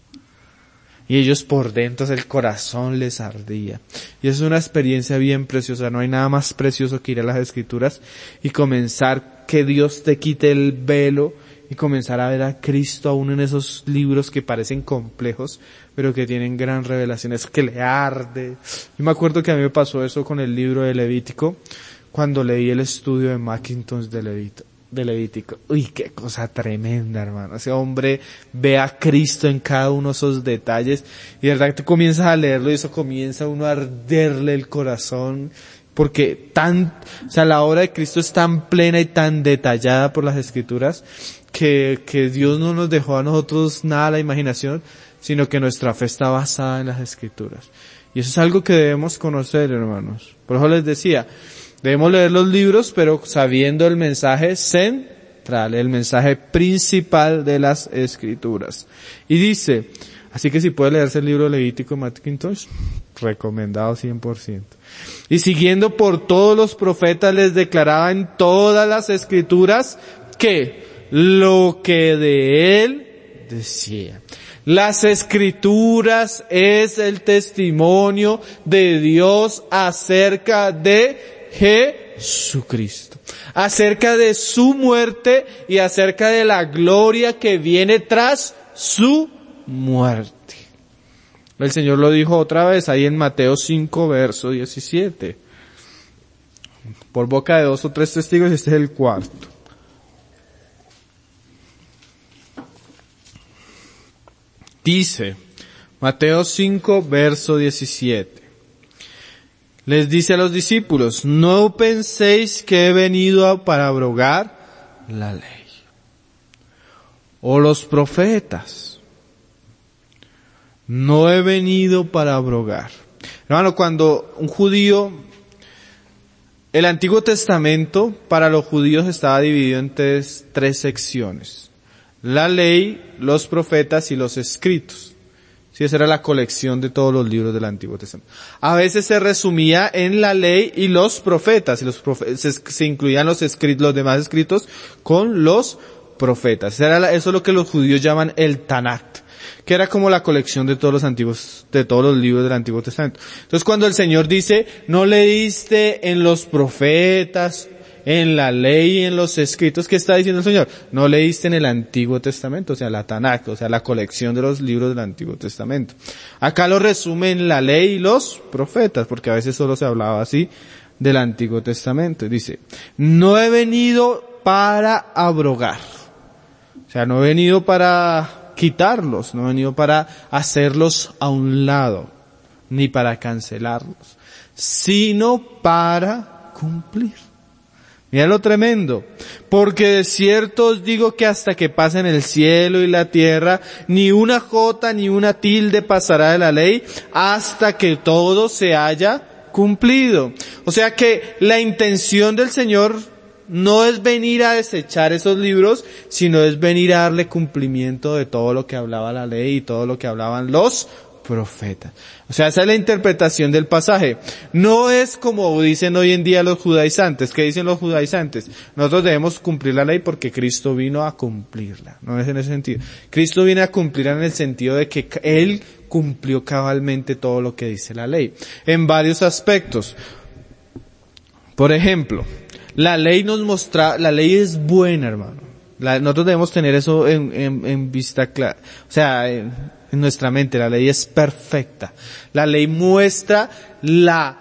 Y ellos por dentro, el corazón les ardía. Y es una experiencia bien preciosa. No hay nada más precioso que ir a las Escrituras y comenzar que Dios te quite el velo y comenzar a ver a Cristo aún en esos libros que parecen complejos, pero que tienen gran revelación. Es que le arde. Yo me acuerdo que a mí me pasó eso con el libro de Levítico, cuando leí el estudio de Mackintosh de Levítico. De Levítico. Uy, qué cosa tremenda, hermano. Ese hombre ve a Cristo en cada uno de esos detalles y de verdad que tú comienzas a leerlo y eso comienza a uno a arderle el corazón porque tan, o sea, la obra de Cristo es tan plena y tan detallada por las Escrituras que, que Dios no nos dejó a nosotros nada a la imaginación, sino que nuestra fe está basada en las Escrituras. Y eso es algo que debemos conocer, hermanos. Por eso les decía, debemos leer los libros, pero sabiendo el mensaje central, el mensaje principal de las Escrituras. Y dice, así que si puede leerse el libro Levítico de Mackintosh, recomendado cien por ciento. Y siguiendo por todos los profetas les declaraba en todas las Escrituras que lo que de él decía. Las Escrituras es el testimonio de Dios acerca de Jesucristo, acerca de su muerte y acerca de la gloria que viene tras su muerte. El Señor lo dijo otra vez ahí en Mateo cinco, verso diecisiete. Por boca de dos o tres testigos, este es el cuarto. Dice, Mateo cinco, verso diecisiete. Les dice a los discípulos, no penséis que he venido para abrogar la ley o los profetas. No he venido para abrogar. Hermano, cuando un judío, el Antiguo Testamento para los judíos estaba dividido en tres, tres secciones. La ley, los profetas y los escritos. Sí, esa era la colección de todos los libros del Antiguo Testamento. A veces se resumía en la ley y los profetas, y los profetas, se, se incluían los escritos, los demás escritos con los profetas. Era la, eso es lo que los judíos llaman el Tanakh, que era como la colección de todos los antiguos, de todos los libros del Antiguo Testamento. Entonces cuando el Señor dice, no leíste en los profetas en la ley y en los escritos. ¿Qué está diciendo el Señor? No leíste en el Antiguo Testamento, o sea, la Tanakh, o sea, la colección de los libros del Antiguo Testamento. Acá lo resume en la ley y los profetas, porque a veces solo se hablaba así del Antiguo Testamento. Dice, no he venido para abrogar. O sea, no he venido para quitarlos, no he venido para hacerlos a un lado, ni para cancelarlos, sino para cumplir. Mira lo tremendo. Porque de cierto os digo que hasta que pasen el cielo y la tierra, ni una jota ni una tilde pasará de la ley hasta que todo se haya cumplido. O sea que la intención del Señor no es venir a desechar esos libros, sino es venir a darle cumplimiento de todo lo que hablaba la ley y todo lo que hablaban los profetas. O sea, esa es la interpretación del pasaje. No es como dicen hoy en día los judaizantes. ¿Qué dicen los judaizantes? Nosotros debemos cumplir la ley porque Cristo vino a cumplirla. No es en ese sentido. Cristo viene a cumplirla en el sentido de que Él cumplió cabalmente todo lo que dice la ley. En varios aspectos. Por ejemplo, la ley nos muestra, la ley es buena, hermano. La, nosotros debemos tener eso en, en, en vista clara. O sea, en, en nuestra mente, la ley es perfecta. La ley muestra la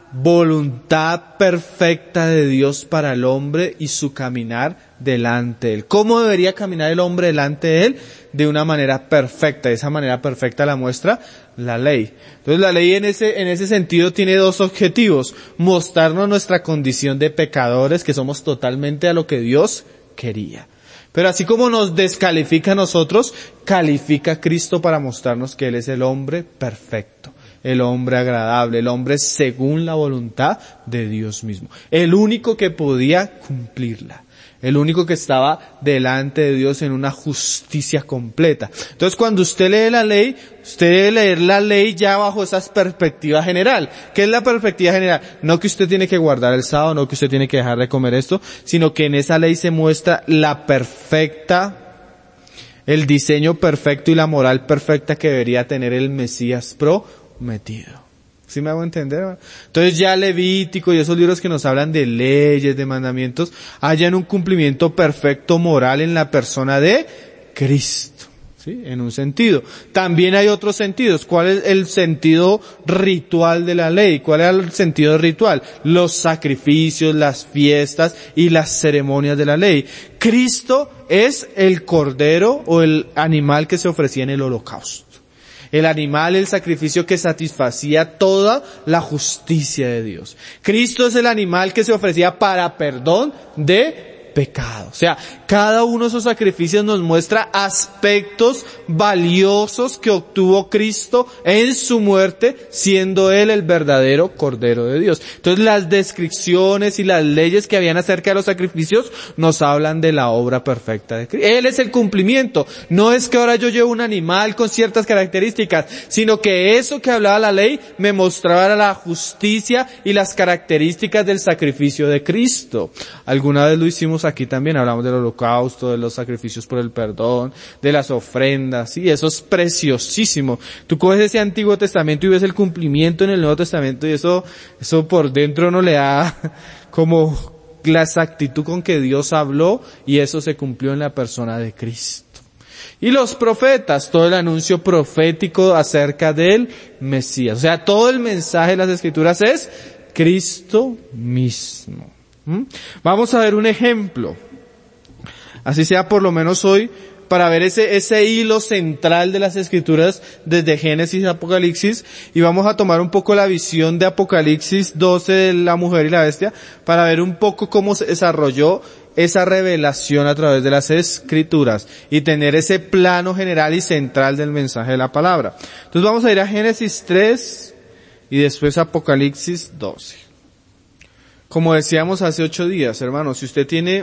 voluntad perfecta de Dios para el hombre y su caminar delante de Él. ¿Cómo debería caminar el hombre delante de Él? De una manera perfecta. Esa manera perfecta la muestra la ley. Entonces la ley en ese, en ese sentido tiene dos objetivos. Mostrarnos nuestra condición de pecadores, que somos totalmente a lo que Dios quería. Pero así como nos descalifica a nosotros, califica a Cristo para mostrarnos que Él es el hombre perfecto, el hombre agradable, el hombre según la voluntad de Dios mismo. El único que podía cumplirla. El único que estaba delante de Dios en una justicia completa. Entonces cuando usted lee la ley, usted debe leer la ley ya bajo esa perspectiva general. ¿Qué es la perspectiva general? No que usted tiene que guardar el sábado, no que usted tiene que dejar de comer esto, sino que en esa ley se muestra la perfecta, el diseño perfecto y la moral perfecta que debería tener el Mesías prometido. ¿Sí me hago entender? Entonces ya Levítico y esos libros que nos hablan de leyes, de mandamientos, hallan un cumplimiento perfecto moral en la persona de Cristo. ¿Sí? En un sentido. También hay otros sentidos. ¿Cuál es el sentido ritual de la ley? ¿Cuál es el sentido ritual? Los sacrificios, las fiestas y las ceremonias de la ley. Cristo es el cordero o el animal que se ofrecía en el holocausto. El animal, el sacrificio que satisfacía toda la justicia de Dios. Cristo es el animal que se ofrecía para perdón de pecado. O sea, cada uno de esos sacrificios nos muestra aspectos valiosos que obtuvo Cristo en su muerte, siendo Él el verdadero Cordero de Dios. Entonces las descripciones y las leyes que habían acerca de los sacrificios nos hablan de la obra perfecta de Cristo. Él es el cumplimiento. No es que ahora yo llevo un animal con ciertas características, sino que eso que hablaba la ley me mostraba la justicia y las características del sacrificio de Cristo. Alguna vez lo hicimos aquí también, hablamos del holocausto, de los sacrificios por el perdón, de las ofrendas, sí, eso es preciosísimo. Tú coges ese Antiguo Testamento y ves el cumplimiento en el Nuevo Testamento y eso, eso por dentro no le da como la exactitud con que Dios habló y eso se cumplió en la persona de Cristo. Y los profetas, todo el anuncio profético acerca del Mesías. O sea, todo el mensaje de las Escrituras es Cristo mismo. ¿Mm? Vamos a ver un ejemplo. Así sea por lo menos hoy, para ver ese, ese hilo central de las Escrituras desde Génesis a Apocalipsis, y vamos a tomar un poco la visión de Apocalipsis doce de la mujer y la bestia, para ver un poco cómo se desarrolló esa revelación a través de las Escrituras, y tener ese plano general y central del mensaje de la palabra. Entonces vamos a ir a Génesis tres, y después a Apocalipsis doce. Como decíamos hace ocho días, hermanos, si usted tiene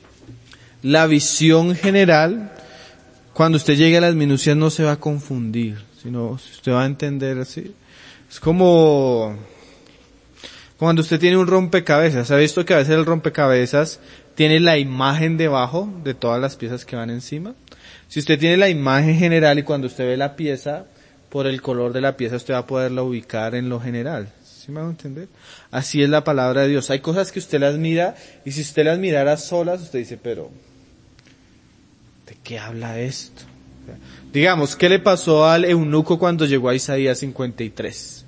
la visión general, cuando usted llegue a las minucias no se va a confundir, sino usted va a entender así. Es como cuando usted tiene un rompecabezas. ¿Ha visto que a veces el rompecabezas tiene la imagen debajo de todas las piezas que van encima? Si usted tiene la imagen general y cuando usted ve la pieza, por el color de la pieza usted va a poderla ubicar en lo general. ¿Sí ¿Sí me va a entender? Así es la palabra de Dios. Hay cosas que usted las mira y si usted las mirara solas, usted dice, pero ¿de qué habla esto? O sea, digamos, ¿qué le pasó al eunuco cuando llegó a Isaías cincuenta y tres?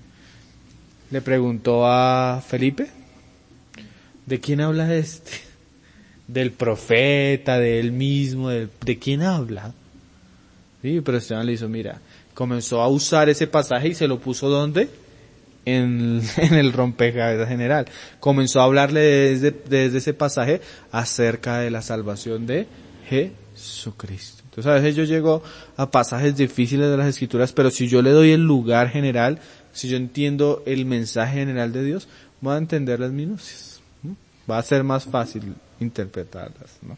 Le preguntó a Felipe, ¿de quién habla este? Del profeta, de él mismo, de, ¿de quién habla? Sí, pero Esteban le hizo, mira, comenzó a usar ese pasaje y se lo puso ¿dónde? En, en el rompecabezas general. Comenzó a hablarle desde, desde ese pasaje acerca de la salvación de Jesucristo. Entonces a veces yo llego a pasajes difíciles de las Escrituras, pero si yo le doy el lugar general, si yo entiendo el mensaje general de Dios, voy a entender las minucias. ¿No? Va a ser más fácil interpretarlas, ¿no?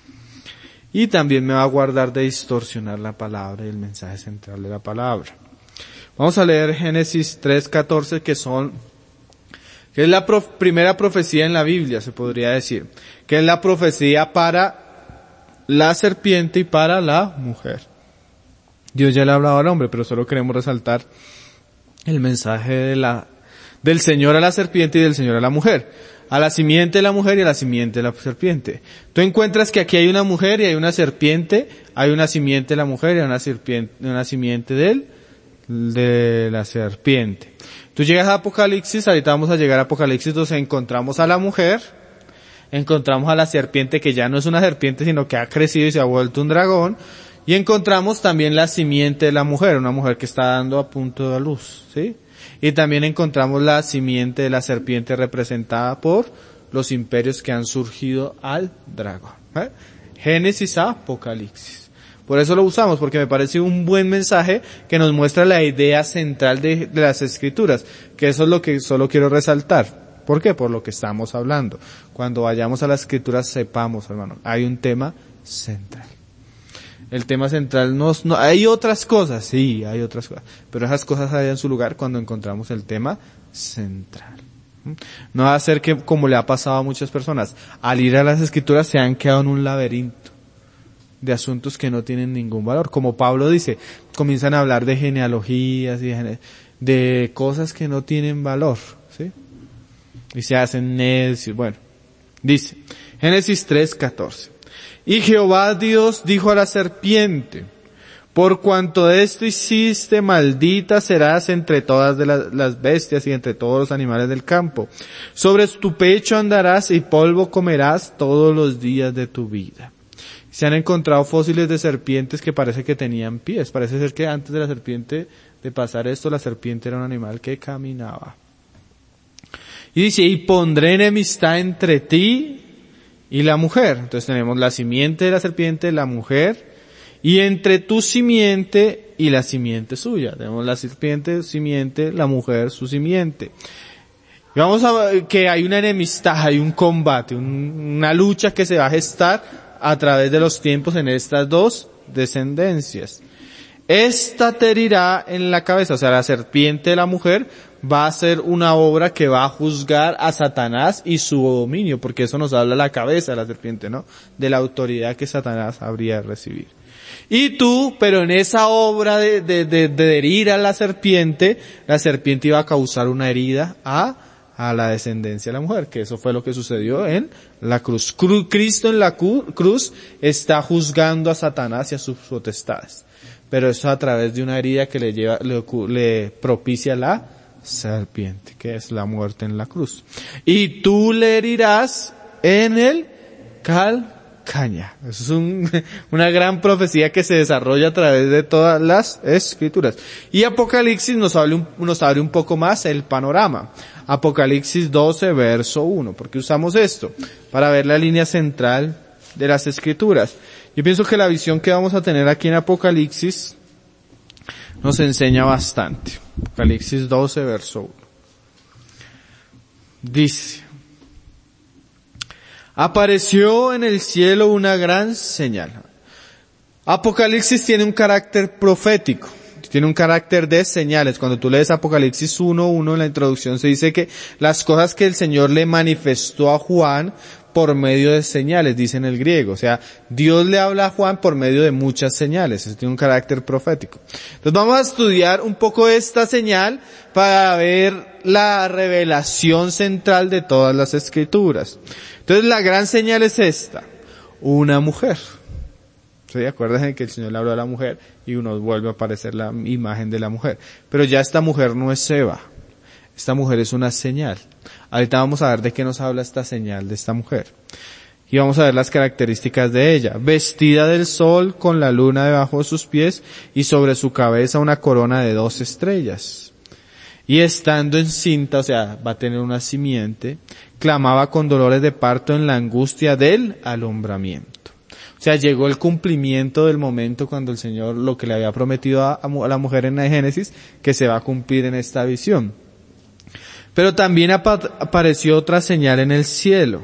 Y también me va a guardar de distorsionar la palabra y el mensaje central de la palabra. Vamos a leer Génesis tres catorce, que son, que es la prof, primera profecía en la Biblia, se podría decir, que es la profecía para la serpiente y para la mujer. Dios ya le ha hablado al hombre, pero solo queremos resaltar el mensaje de la, del Señor a la serpiente y del Señor a la mujer. A la simiente de la mujer y a la simiente de la serpiente. Tú encuentras que aquí hay una mujer y hay una serpiente, hay una simiente de la mujer y hay una serpiente, una simiente del, de la serpiente. Tú llegas a Apocalipsis, ahorita vamos a llegar a Apocalipsis, donde encontramos a la mujer, encontramos a la serpiente que ya no es una serpiente sino que ha crecido y se ha vuelto un dragón, y encontramos también la simiente de la mujer, una mujer que está dando a punto de luz, ¿sí? Y también encontramos la simiente de la serpiente representada por los imperios que han surgido al dragón. ¿Eh? Génesis a Apocalipsis. Por eso lo usamos, porque me parece un buen mensaje que nos muestra la idea central de, de las Escrituras, que eso es lo que solo quiero resaltar. ¿Por qué? Por lo que estamos hablando. Cuando vayamos a las Escrituras sepamos, hermano, hay un tema central. El tema central no, no, hay otras cosas, sí, hay otras cosas, pero esas cosas hay en su lugar cuando encontramos el tema central. No va a ser que, como le ha pasado a muchas personas, al ir a las Escrituras se han quedado en un laberinto de asuntos que no tienen ningún valor. Como Pablo dice, comienzan a hablar de genealogías y de, de cosas que no tienen valor, ¿sí? Y se hacen necios. Bueno, dice, Génesis tres catorce. Y Jehová Dios dijo a la serpiente, por cuanto de esto hiciste, maldita serás entre todas de la, las bestias y entre todos los animales del campo. Sobre tu pecho andarás y polvo comerás todos los días de tu vida. Se han encontrado fósiles de serpientes que parece que tenían pies. Parece ser que antes de la serpiente, de pasar esto, la serpiente era un animal que caminaba. Y dice, y pondré enemistad entre ti y la mujer. Entonces tenemos la simiente de la serpiente, la mujer, y entre tu simiente y la simiente suya. Tenemos la serpiente, simiente, la mujer, su simiente. Y vamos a ver que hay una enemistad, hay un combate, un, una lucha que se va a gestar a través de los tiempos en estas dos descendencias. Esta te herirá en la cabeza, o sea, la serpiente de la mujer va a ser una obra que va a juzgar a Satanás y su dominio, porque eso nos habla la cabeza de la serpiente, ¿no? De la autoridad que Satanás habría de recibir. Y tú, pero en esa obra de, de, de, de herir a la serpiente, la serpiente iba a causar una herida a, a la descendencia de la mujer, que eso fue lo que sucedió en la cruz. Cru, Cristo en la cru, cruz está juzgando a Satanás y a sus potestades. Pero eso a través de una herida que le lleva, le, le propicia la serpiente, que es la muerte en la cruz. Y tú le herirás en el calcaña. Eso es un, una gran profecía que se desarrolla a través de todas las Escrituras. Y Apocalipsis nos abre un, nos abre un poco más el panorama. Apocalipsis doce, verso uno. ¿Por qué usamos esto? Para ver la línea central de las Escrituras. Yo pienso que la visión que vamos a tener aquí en Apocalipsis nos enseña bastante. Apocalipsis doce, verso uno. Dice, apareció en el cielo una gran señal. Apocalipsis tiene un carácter profético. tiene un carácter de señales. Cuando tú lees Apocalipsis uno uno en la introducción se dice que las cosas que el Señor le manifestó a Juan por medio de señales, dice en el griego. O sea, Dios le habla a Juan por medio de muchas señales. Eso tiene un carácter profético. Entonces vamos a estudiar un poco esta señal para ver la revelación central de todas las escrituras. Entonces la gran señal es esta: una mujer. ¿Sí? Acuérdense que el Señor le habló a la mujer y nos vuelve a aparecer la imagen de la mujer. Pero ya esta mujer no es Eva. Esta mujer es una señal. Ahorita vamos a ver de qué nos habla esta señal de esta mujer. Y vamos a ver las características de ella. Vestida del sol, con la luna debajo de sus pies, y sobre su cabeza una corona de dos estrellas. Y estando encinta, o sea, va a tener una simiente, clamaba con dolores de parto en la angustia del alumbramiento. O sea, llegó el cumplimiento del momento cuando el Señor lo que le había prometido a, a la mujer en la Génesis, que se va a cumplir en esta visión. Pero también apareció otra señal en el cielo.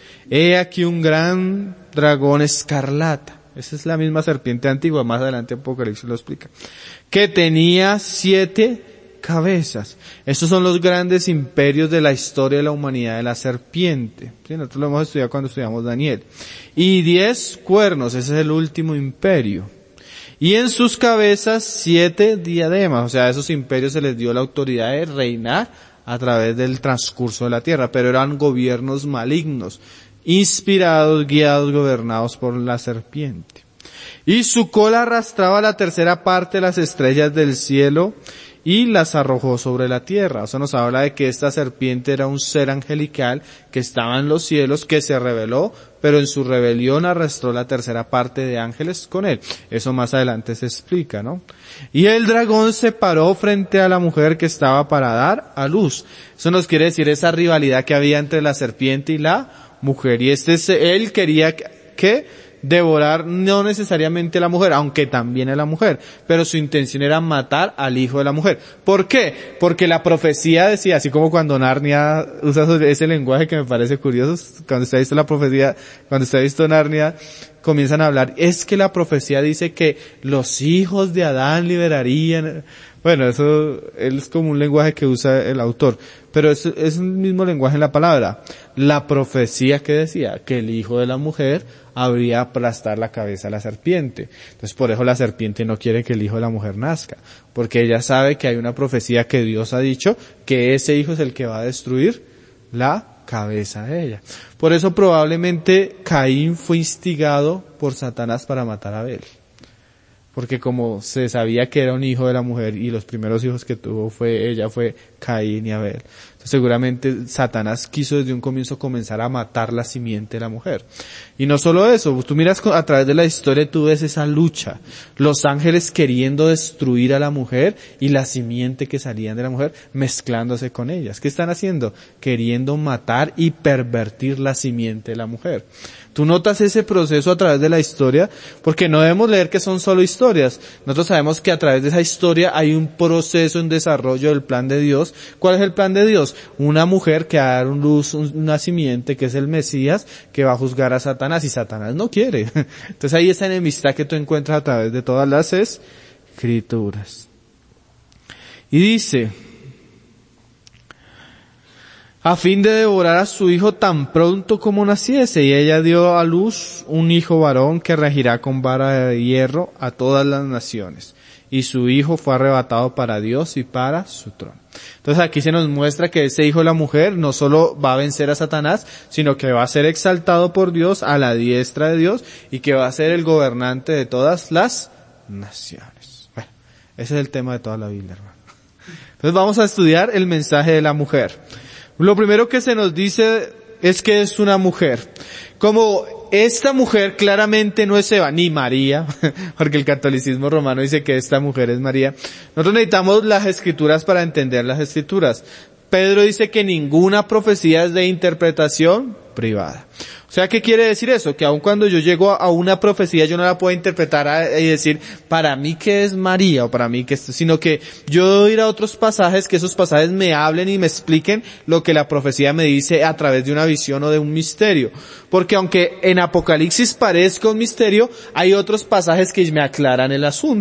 He aquí un gran dragón escarlata. Esa es la misma serpiente antigua, más adelante Apocalipsis lo explica. Que tenía siete cabezas. Estos son los grandes imperios de la historia de la humanidad de la serpiente. ¿Sí? Nosotros lo hemos estudiado cuando estudiamos Daniel. Y diez cuernos, ese es el último imperio. Y en sus cabezas siete diademas. O sea, a esos imperios se les dio la autoridad de reinar a través del transcurso de la tierra, pero eran gobiernos malignos, inspirados, guiados, gobernados por la serpiente. Y su cola arrastraba la tercera parte de las estrellas del cielo y las arrojó sobre la tierra. Eso nos habla de que esta serpiente era un ser angelical que estaba en los cielos, que se rebeló, pero en su rebelión arrastró la tercera parte de ángeles con él. Eso más adelante se explica, ¿no? Y el dragón se paró frente a la mujer que estaba para dar a luz. Eso nos quiere decir esa rivalidad que había entre la serpiente y la mujer. Y este es, él quería que devorar no necesariamente a la mujer, aunque también a la mujer, pero su intención era matar al hijo de la mujer. ¿Por qué? Porque la profecía decía, así como cuando Narnia usa ese lenguaje que me parece curioso, cuando usted ha visto la profecía, cuando usted ha visto Narnia, comienzan a hablar, es que la profecía dice que los hijos de Adán liberarían. Bueno, eso es como un lenguaje que usa el autor, pero es, es un mismo lenguaje en la palabra. La profecía que decía que el hijo de la mujer habría aplastar la cabeza a la serpiente. Entonces por eso la serpiente no quiere que el hijo de la mujer nazca, porque ella sabe que hay una profecía que Dios ha dicho que ese hijo es el que va a destruir la cabeza de ella. Por eso probablemente Caín fue instigado por Satanás para matar a Abel. Porque como se sabía que era un hijo de la mujer y los primeros hijos que tuvo fue ella, fue Caín y Abel. Entonces seguramente Satanás quiso desde un comienzo comenzar a matar la simiente de la mujer. Y no solo eso, tú miras a través de la historia, tú ves esa lucha. Los ángeles queriendo destruir a la mujer y la simiente que salían de la mujer mezclándose con ellas. ¿Qué están haciendo? Queriendo matar y pervertir la simiente de la mujer. Tú notas ese proceso a través de la historia, porque no debemos leer que son solo historias. Nosotros sabemos que a través de esa historia hay un proceso, un desarrollo del plan de Dios. ¿Cuál es el plan de Dios? Una mujer que va a dar luz, una simiente que es el Mesías, que va a juzgar a Satanás, y Satanás no quiere. Entonces hay esa enemistad que tú encuentras a través de todas las escrituras. Y dice, a fin de devorar a su hijo tan pronto como naciese, y ella dio a luz un hijo varón que regirá con vara de hierro a todas las naciones, y su hijo fue arrebatado para Dios y para su trono. Entonces aquí se nos muestra que ese hijo de la mujer no solo va a vencer a Satanás, sino que va a ser exaltado por Dios a la diestra de Dios, y que va a ser el gobernante de todas las naciones. Bueno, ese es el tema de toda la Biblia, hermano. Entonces vamos a estudiar el mensaje de la mujer. Lo primero que se nos dice es que es una mujer. Como esta mujer claramente no es Eva ni María, porque el catolicismo romano dice que esta mujer es María, nosotros necesitamos las escrituras para entender las escrituras. Pedro dice que ninguna profecía es de interpretación privada. O sea, ¿qué quiere decir eso? Que aun cuando yo llego a una profecía, yo no la puedo interpretar y decir, para mí que es María, o para mí que es, sino que yo debo ir a otros pasajes, que esos pasajes me hablen y me expliquen lo que la profecía me dice a través de una visión o de un misterio. Porque aunque en Apocalipsis parezca un misterio, hay otros pasajes que me aclaran el asunto.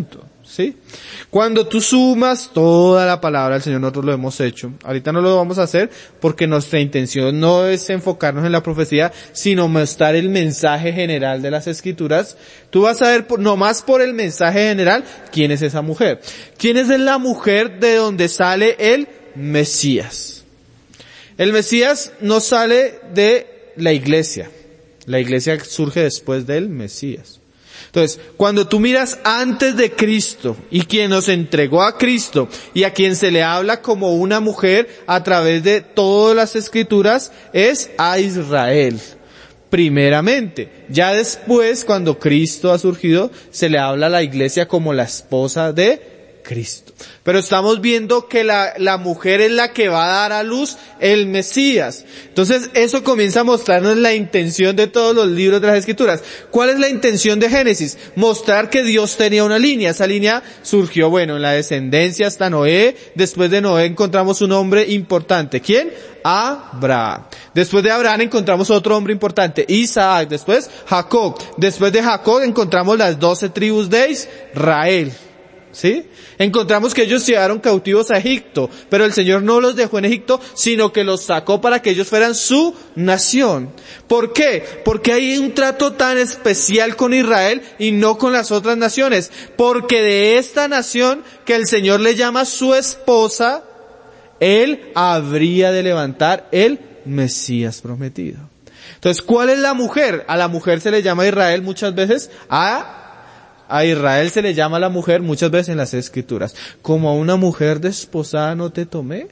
¿sí? Cuando tú sumas toda la palabra del Señor, nosotros lo hemos hecho. Ahorita no lo vamos a hacer porque nuestra intención no es enfocarnos en la profecía, sino mostrar el mensaje general de las Escrituras. Tú vas a ver, nomás por el mensaje general, quién es esa mujer. ¿Quién es la mujer de donde sale el Mesías? El Mesías no sale de la iglesia. La iglesia surge después del Mesías. Entonces, cuando tú miras antes de Cristo y quien nos entregó a Cristo y a quien se le habla como una mujer a través de todas las Escrituras, es a Israel. Primeramente. Ya después, cuando Cristo ha surgido, se le habla a la iglesia como la esposa de Cristo. Pero estamos viendo que la, la mujer es la que va a dar a luz el Mesías. Entonces eso comienza a mostrarnos la intención de todos los libros de las Escrituras. ¿Cuál es la intención de Génesis? Mostrar que Dios tenía una línea. Esa línea surgió, bueno, en la descendencia hasta Noé. Después de Noé encontramos un hombre importante. ¿Quién? Abraham. Después de Abraham encontramos otro hombre importante, Isaac. Después Jacob. Después de Jacob encontramos las doce tribus de Israel. ¿Sí? Encontramos que ellos llevaron cautivos a Egipto, pero el Señor no los dejó en Egipto, sino que los sacó para que ellos fueran su nación. ¿Por qué? Porque hay un trato tan especial con Israel y no con las otras naciones. Porque de esta nación que el Señor le llama su esposa, Él habría de levantar el Mesías prometido. Entonces, ¿cuál es la mujer? A la mujer se le llama Israel muchas veces, a A Israel se le llama a la mujer muchas veces en las Escrituras. Como a una mujer desposada no te tomé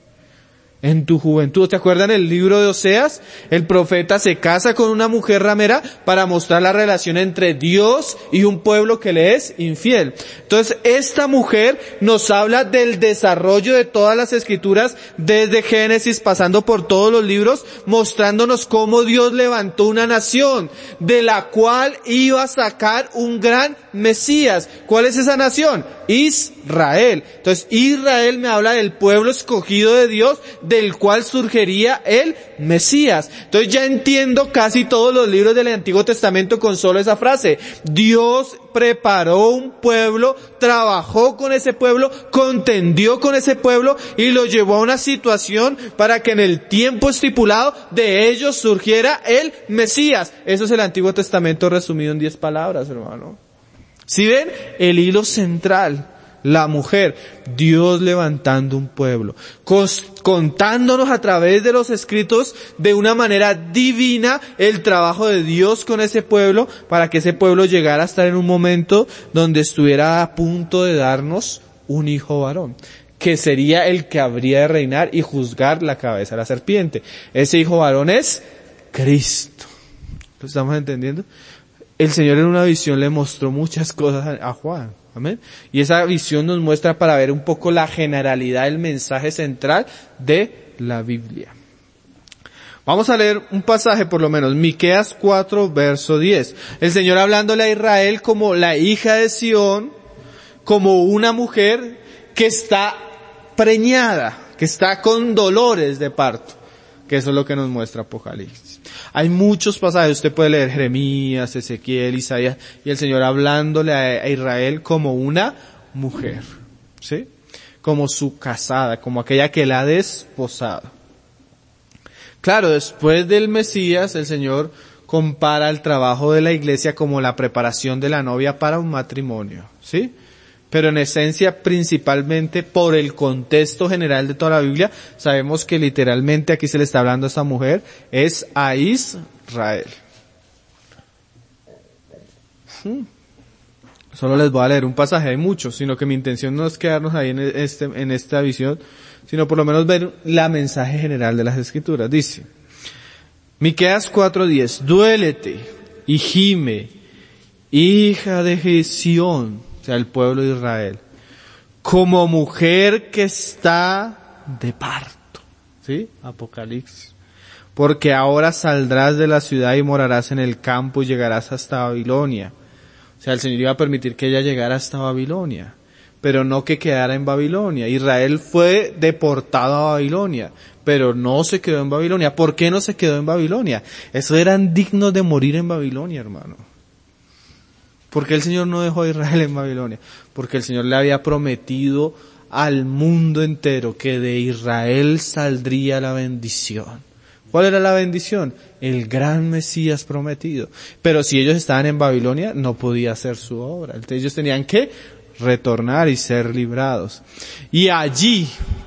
en tu juventud. ¿Te acuerdan el libro de Oseas? El profeta se casa con una mujer ramera para mostrar la relación entre Dios y un pueblo que le es infiel. Entonces, esta mujer nos habla del desarrollo de todas las Escrituras, desde Génesis pasando por todos los libros, mostrándonos cómo Dios levantó una nación, de la cual iba a sacar un gran Mesías. ¿Cuál es esa nación? Israel. Entonces, Israel me habla del pueblo escogido de Dios, del cual surgiría el Mesías. Entonces ya entiendo casi todos los libros del Antiguo Testamento con solo esa frase. Dios preparó un pueblo, trabajó con ese pueblo, contendió con ese pueblo y lo llevó a una situación para que en el tiempo estipulado de ellos surgiera el Mesías. Eso es el Antiguo Testamento resumido en diez palabras, hermano. ¿Sí ven? El hilo central, la mujer, Dios levantando un pueblo, contándonos a través de los escritos de una manera divina el trabajo de Dios con ese pueblo, para que ese pueblo llegara a estar en un momento donde estuviera a punto de darnos un hijo varón, que sería el que habría de reinar y juzgar la cabeza de la serpiente. Ese hijo varón es Cristo. ¿Lo estamos entendiendo? El Señor en una visión le mostró muchas cosas a Juan. Amén. Y esa visión nos muestra para ver un poco la generalidad del mensaje central de la Biblia. Vamos a leer un pasaje por lo menos, Miqueas cuatro, verso diez. El Señor hablándole a Israel como la hija de Sión, como una mujer que está preñada, que está con dolores de parto. Que eso es lo que nos muestra Apocalipsis. Hay muchos pasajes, usted puede leer Jeremías, Ezequiel, Isaías, y el Señor hablándole a Israel como una mujer, ¿sí? Como su casada, como aquella que la ha desposado. Claro, después del Mesías, el Señor compara el trabajo de la iglesia como la preparación de la novia para un matrimonio, ¿sí? Pero en esencia, principalmente por el contexto general de toda la Biblia, sabemos que literalmente aquí se le está hablando a esta mujer, es a Israel. Hmm. Solo les voy a leer un pasaje, hay muchos, sino que mi intención no es quedarnos ahí en, este, en esta visión, sino por lo menos ver la mensaje general de las Escrituras. Dice, Miqueas cuatro diez, duélete y gime, hija de Sión, o sea, el pueblo de Israel, como mujer que está de parto, ¿sí? Apocalipsis. Porque ahora saldrás de la ciudad y morarás en el campo y llegarás hasta Babilonia. O sea, el Señor iba a permitir que ella llegara hasta Babilonia, pero no que quedara en Babilonia. Israel fue deportado a Babilonia, pero no se quedó en Babilonia. ¿Por qué no se quedó en Babilonia? Eso eran dignos de morir en Babilonia, hermano. ¿Por qué el Señor no dejó a Israel en Babilonia? Porque el Señor le había prometido al mundo entero que de Israel saldría la bendición. ¿Cuál era la bendición? El gran Mesías prometido. Pero si ellos estaban en Babilonia, no podía hacer su obra. Entonces ellos tenían que retornar y ser librados. Y allí,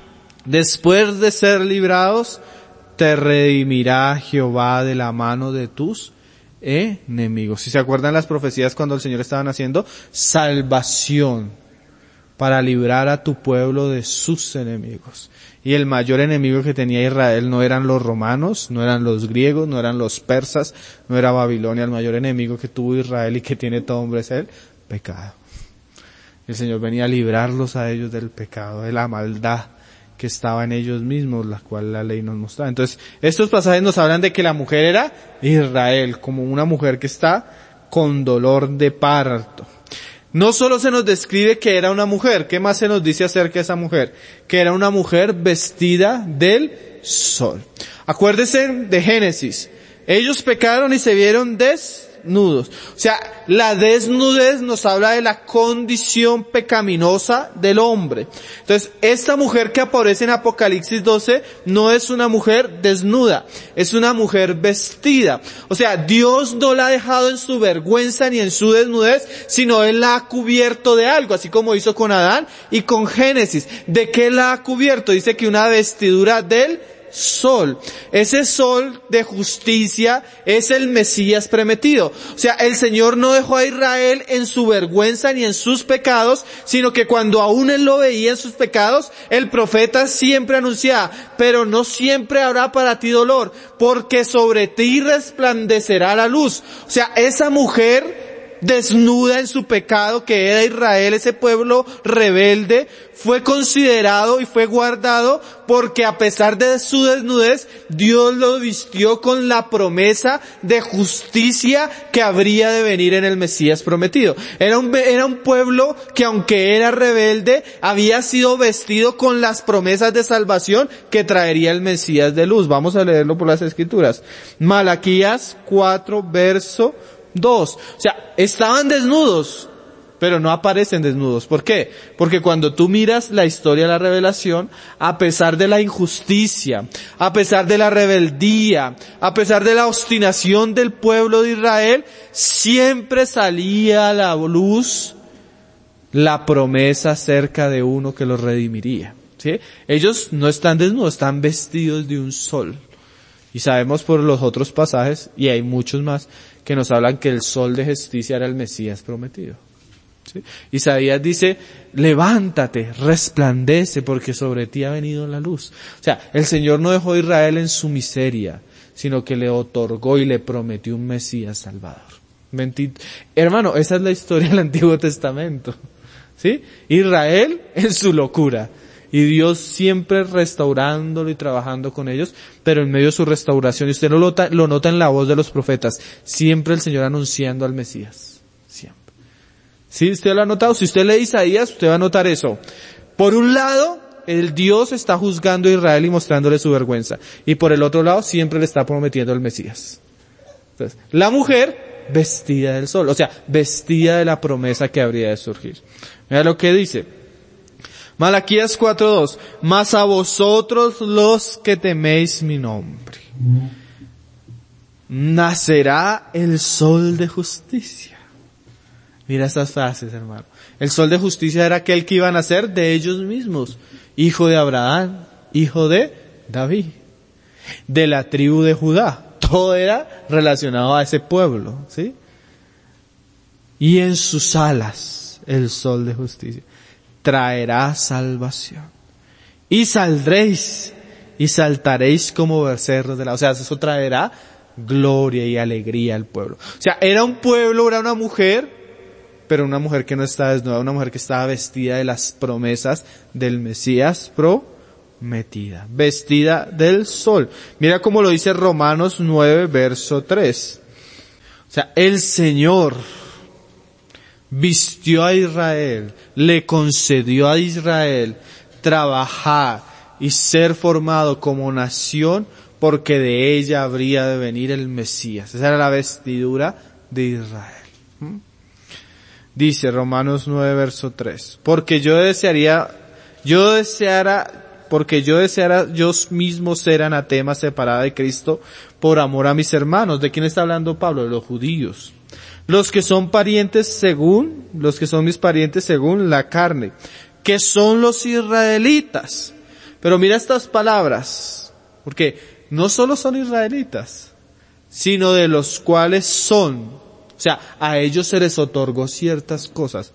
después de ser librados, te redimirá Jehová de la mano de tus enemigos. Si se acuerdan las profecías cuando el Señor estaba haciendo salvación para librar a tu pueblo de sus enemigos. Y el mayor enemigo que tenía Israel no eran los romanos, no eran los griegos, no eran los persas, no era Babilonia. El mayor enemigo que tuvo Israel y que tiene todo hombre es el pecado. El Señor venía a librarlos a ellos del pecado, de la maldad que estaba en ellos mismos, la cual la ley nos mostraba. Entonces, estos pasajes nos hablan de que la mujer era Israel, como una mujer que está con dolor de parto. No solo se nos describe que era una mujer, ¿qué más se nos dice acerca de esa mujer? Que era una mujer vestida del sol. Acuérdense de Génesis. Ellos pecaron y se vieron desnudos. O sea, la desnudez nos habla de la condición pecaminosa del hombre. Entonces, esta mujer que aparece en Apocalipsis doce no es una mujer desnuda, es una mujer vestida. O sea, Dios no la ha dejado en su vergüenza ni en su desnudez, sino Él la ha cubierto de algo, así como hizo con Adán y con Génesis. ¿De qué la ha cubierto? Dice que una vestidura del sol. Ese sol de justicia es el Mesías prometido. O sea, el Señor no dejó a Israel en su vergüenza ni en sus pecados, sino que cuando aún Él lo veía en sus pecados, el profeta siempre anunciaba, pero no siempre habrá para ti dolor, porque sobre ti resplandecerá la luz. O sea, esa mujer desnuda en su pecado que era Israel, ese pueblo rebelde, fue considerado y fue guardado porque a pesar de su desnudez, Dios lo vistió con la promesa de justicia que habría de venir en el Mesías prometido. Era un, era un pueblo que aunque era rebelde, había sido vestido con las promesas de salvación que traería el Mesías de luz. Vamos a leerlo por las Escrituras. Malaquías cuatro, verso dos. O sea, estaban desnudos, pero no aparecen desnudos. ¿Por qué? Porque cuando tú miras la historia de la revelación, a pesar de la injusticia, a pesar de la rebeldía, a pesar de la obstinación del pueblo de Israel, siempre salía a la luz la promesa acerca de uno que los redimiría. ¿Sí? Ellos no están desnudos, están vestidos de un sol. Y sabemos por los otros pasajes, y hay muchos más, que nos hablan que el sol de justicia era el Mesías prometido. ¿Sí? Isaías dice, levántate, resplandece, porque sobre ti ha venido la luz. O sea, el Señor no dejó a Israel en su miseria, sino que le otorgó y le prometió un Mesías salvador. Bendito. Hermano, esa es la historia del Antiguo Testamento. ¿Sí? Israel en su locura. Y Dios siempre restaurándolo y trabajando con ellos, pero en medio de su restauración, y usted lo nota, lo nota en la voz de los profetas, siempre el Señor anunciando al Mesías. Siempre. ¿Sí? ¿Usted lo ha notado? Si usted lee Isaías, usted va a notar eso. Por un lado, el Dios está juzgando a Israel y mostrándole su vergüenza. Y por el otro lado, siempre le está prometiendo el Mesías. Entonces, la mujer vestida del sol, o sea, vestida de la promesa que habría de surgir. Mira lo que dice. Malaquías cuatro dos, mas a vosotros los que teméis mi nombre, nacerá el sol de justicia. Mira estas frases, hermano. El sol de justicia era aquel que iba a nacer de ellos mismos, hijo de Abraham, hijo de David, de la tribu de Judá. Todo era relacionado a ese pueblo, ¿sí? Y en sus alas, el sol de justicia traerá salvación. Y saldréis y saltaréis como becerros de la... O sea, eso traerá gloria y alegría al pueblo. O sea, era un pueblo, era una mujer, pero una mujer que no estaba desnuda, una mujer que estaba vestida de las promesas del Mesías prometida, vestida del sol. Mira cómo lo dice Romanos nueve, verso tres. O sea, el Señor vistió a Israel, le concedió a Israel trabajar y ser formado como nación, porque de ella habría de venir el Mesías. Esa era la vestidura de Israel. ¿Mm? Dice Romanos nueve, verso tres. Porque yo desearía, yo deseara, porque yo deseara yo mismo ser anatema separada de Cristo por amor a mis hermanos. ¿De quién está hablando Pablo? De los judíos. Los que son parientes según, los que son mis parientes según la carne, que son los israelitas. Pero mira estas palabras, porque no solo son israelitas, sino de los cuales son, o sea, a ellos se les otorgó ciertas cosas.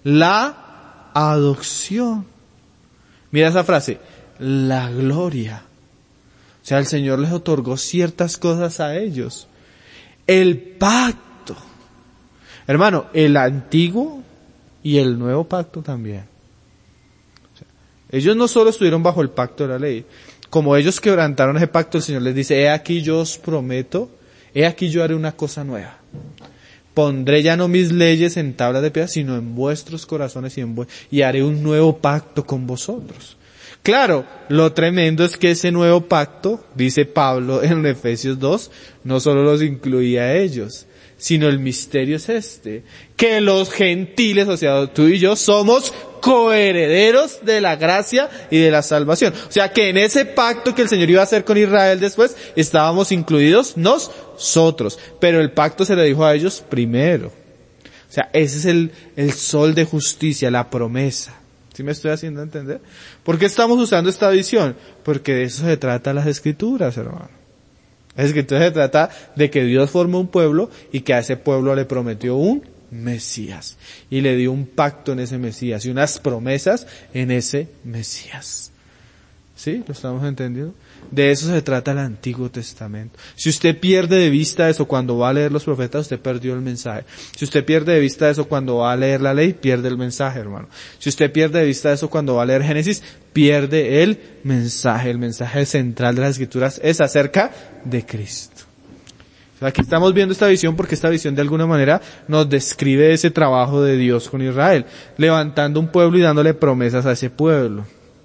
La adopción. Mira esa frase, la gloria. O sea, el Señor les otorgó ciertas cosas a ellos. El pacto. Hermano, el antiguo y el nuevo pacto también. O sea, ellos no solo estuvieron bajo el pacto de la ley. Como ellos quebrantaron ese pacto, el Señor les dice, he aquí yo os prometo, he aquí yo haré una cosa nueva. Pondré ya no mis leyes en tablas de piedra, sino en vuestros corazones y en vu- y haré un nuevo pacto con vosotros. Claro, lo tremendo es que ese nuevo pacto, dice Pablo en Efesios dos, no solo los incluía a ellos, sino el misterio es este, que los gentiles, o sea, tú y yo, somos coherederos de la gracia y de la salvación. O sea, que en ese pacto que el Señor iba a hacer con Israel después, estábamos incluidos nosotros, pero el pacto se le dijo a ellos primero. O sea, ese es el, el sol de justicia, la promesa. ¿Sí me estoy haciendo entender? ¿Por qué estamos usando esta visión? Porque de eso se trata las Escrituras, hermano. Las Escrituras se trata de que Dios formó un pueblo y que a ese pueblo le prometió un Mesías. Y le dio un pacto en ese Mesías y unas promesas en ese Mesías. ¿Sí? ¿Lo estamos entendiendo? De eso se trata el Antiguo Testamento. Si usted pierde de vista eso cuando va a leer los profetas, usted perdió el mensaje. Si usted pierde de vista eso cuando va a leer la ley, pierde el mensaje, hermano. Si usted pierde de vista eso cuando va a leer Génesis, pierde el mensaje. El mensaje central de las Escrituras es acerca de Cristo. Aquí estamos viendo esta visión porque esta visión de alguna manera nos describe ese trabajo de Dios con Israel, levantando un pueblo y dándole promesas a ese pueblo.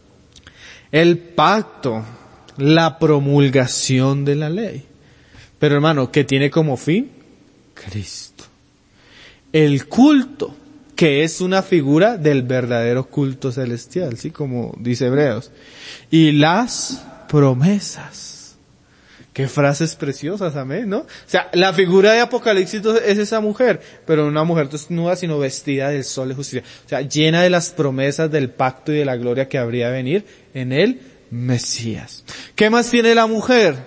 El pacto, la promulgación de la ley. Pero hermano, ¿qué tiene como fin? Cristo. El culto, que es una figura del verdadero culto celestial, ¿sí? Como dice Hebreos. Y las promesas. Qué frases preciosas, amén, ¿no? O sea, la figura de Apocalipsis es esa mujer, pero no una mujer desnuda, sino vestida del sol de justicia. O sea, llena de las promesas del pacto y de la gloria que habría de venir en el Mesías. ¿Qué más tiene la mujer?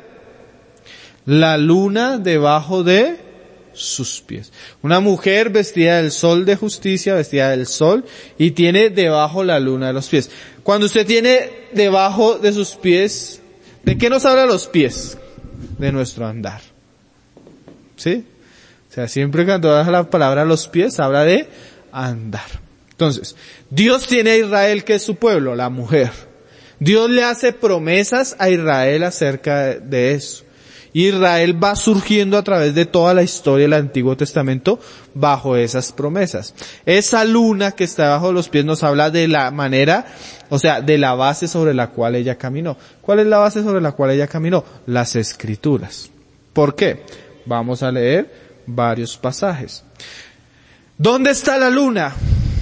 La luna debajo de sus pies. Una mujer vestida del sol de justicia, vestida del sol, y tiene debajo la luna de los pies. Cuando usted tiene debajo de sus pies, ¿de qué nos habla los pies? De nuestro andar. ¿Sí? O sea, siempre cuando da la palabra a los pies, habla de andar. Entonces, Dios tiene a Israel, que es su pueblo, la mujer. Dios le hace promesas a Israel acerca de eso. Israel va surgiendo a través de toda la historia del Antiguo Testamento bajo esas promesas. Esa luna que está bajo los pies nos habla de la manera, o sea, de la base sobre la cual ella caminó. ¿Cuál es la base sobre la cual ella caminó? Las Escrituras. ¿Por qué? Vamos a leer varios pasajes. ¿Dónde está la luna?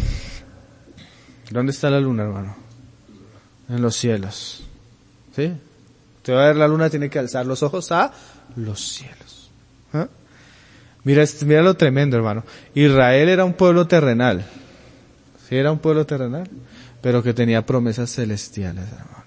¿Dónde está la luna, hermano? En los cielos. ¿Sí? Usted va a ver la luna, tiene que alzar los ojos a los cielos. ¿Ah? Mira, mira lo tremendo, hermano. Israel era un pueblo terrenal. Sí, era un pueblo terrenal, pero que tenía promesas celestiales, hermano.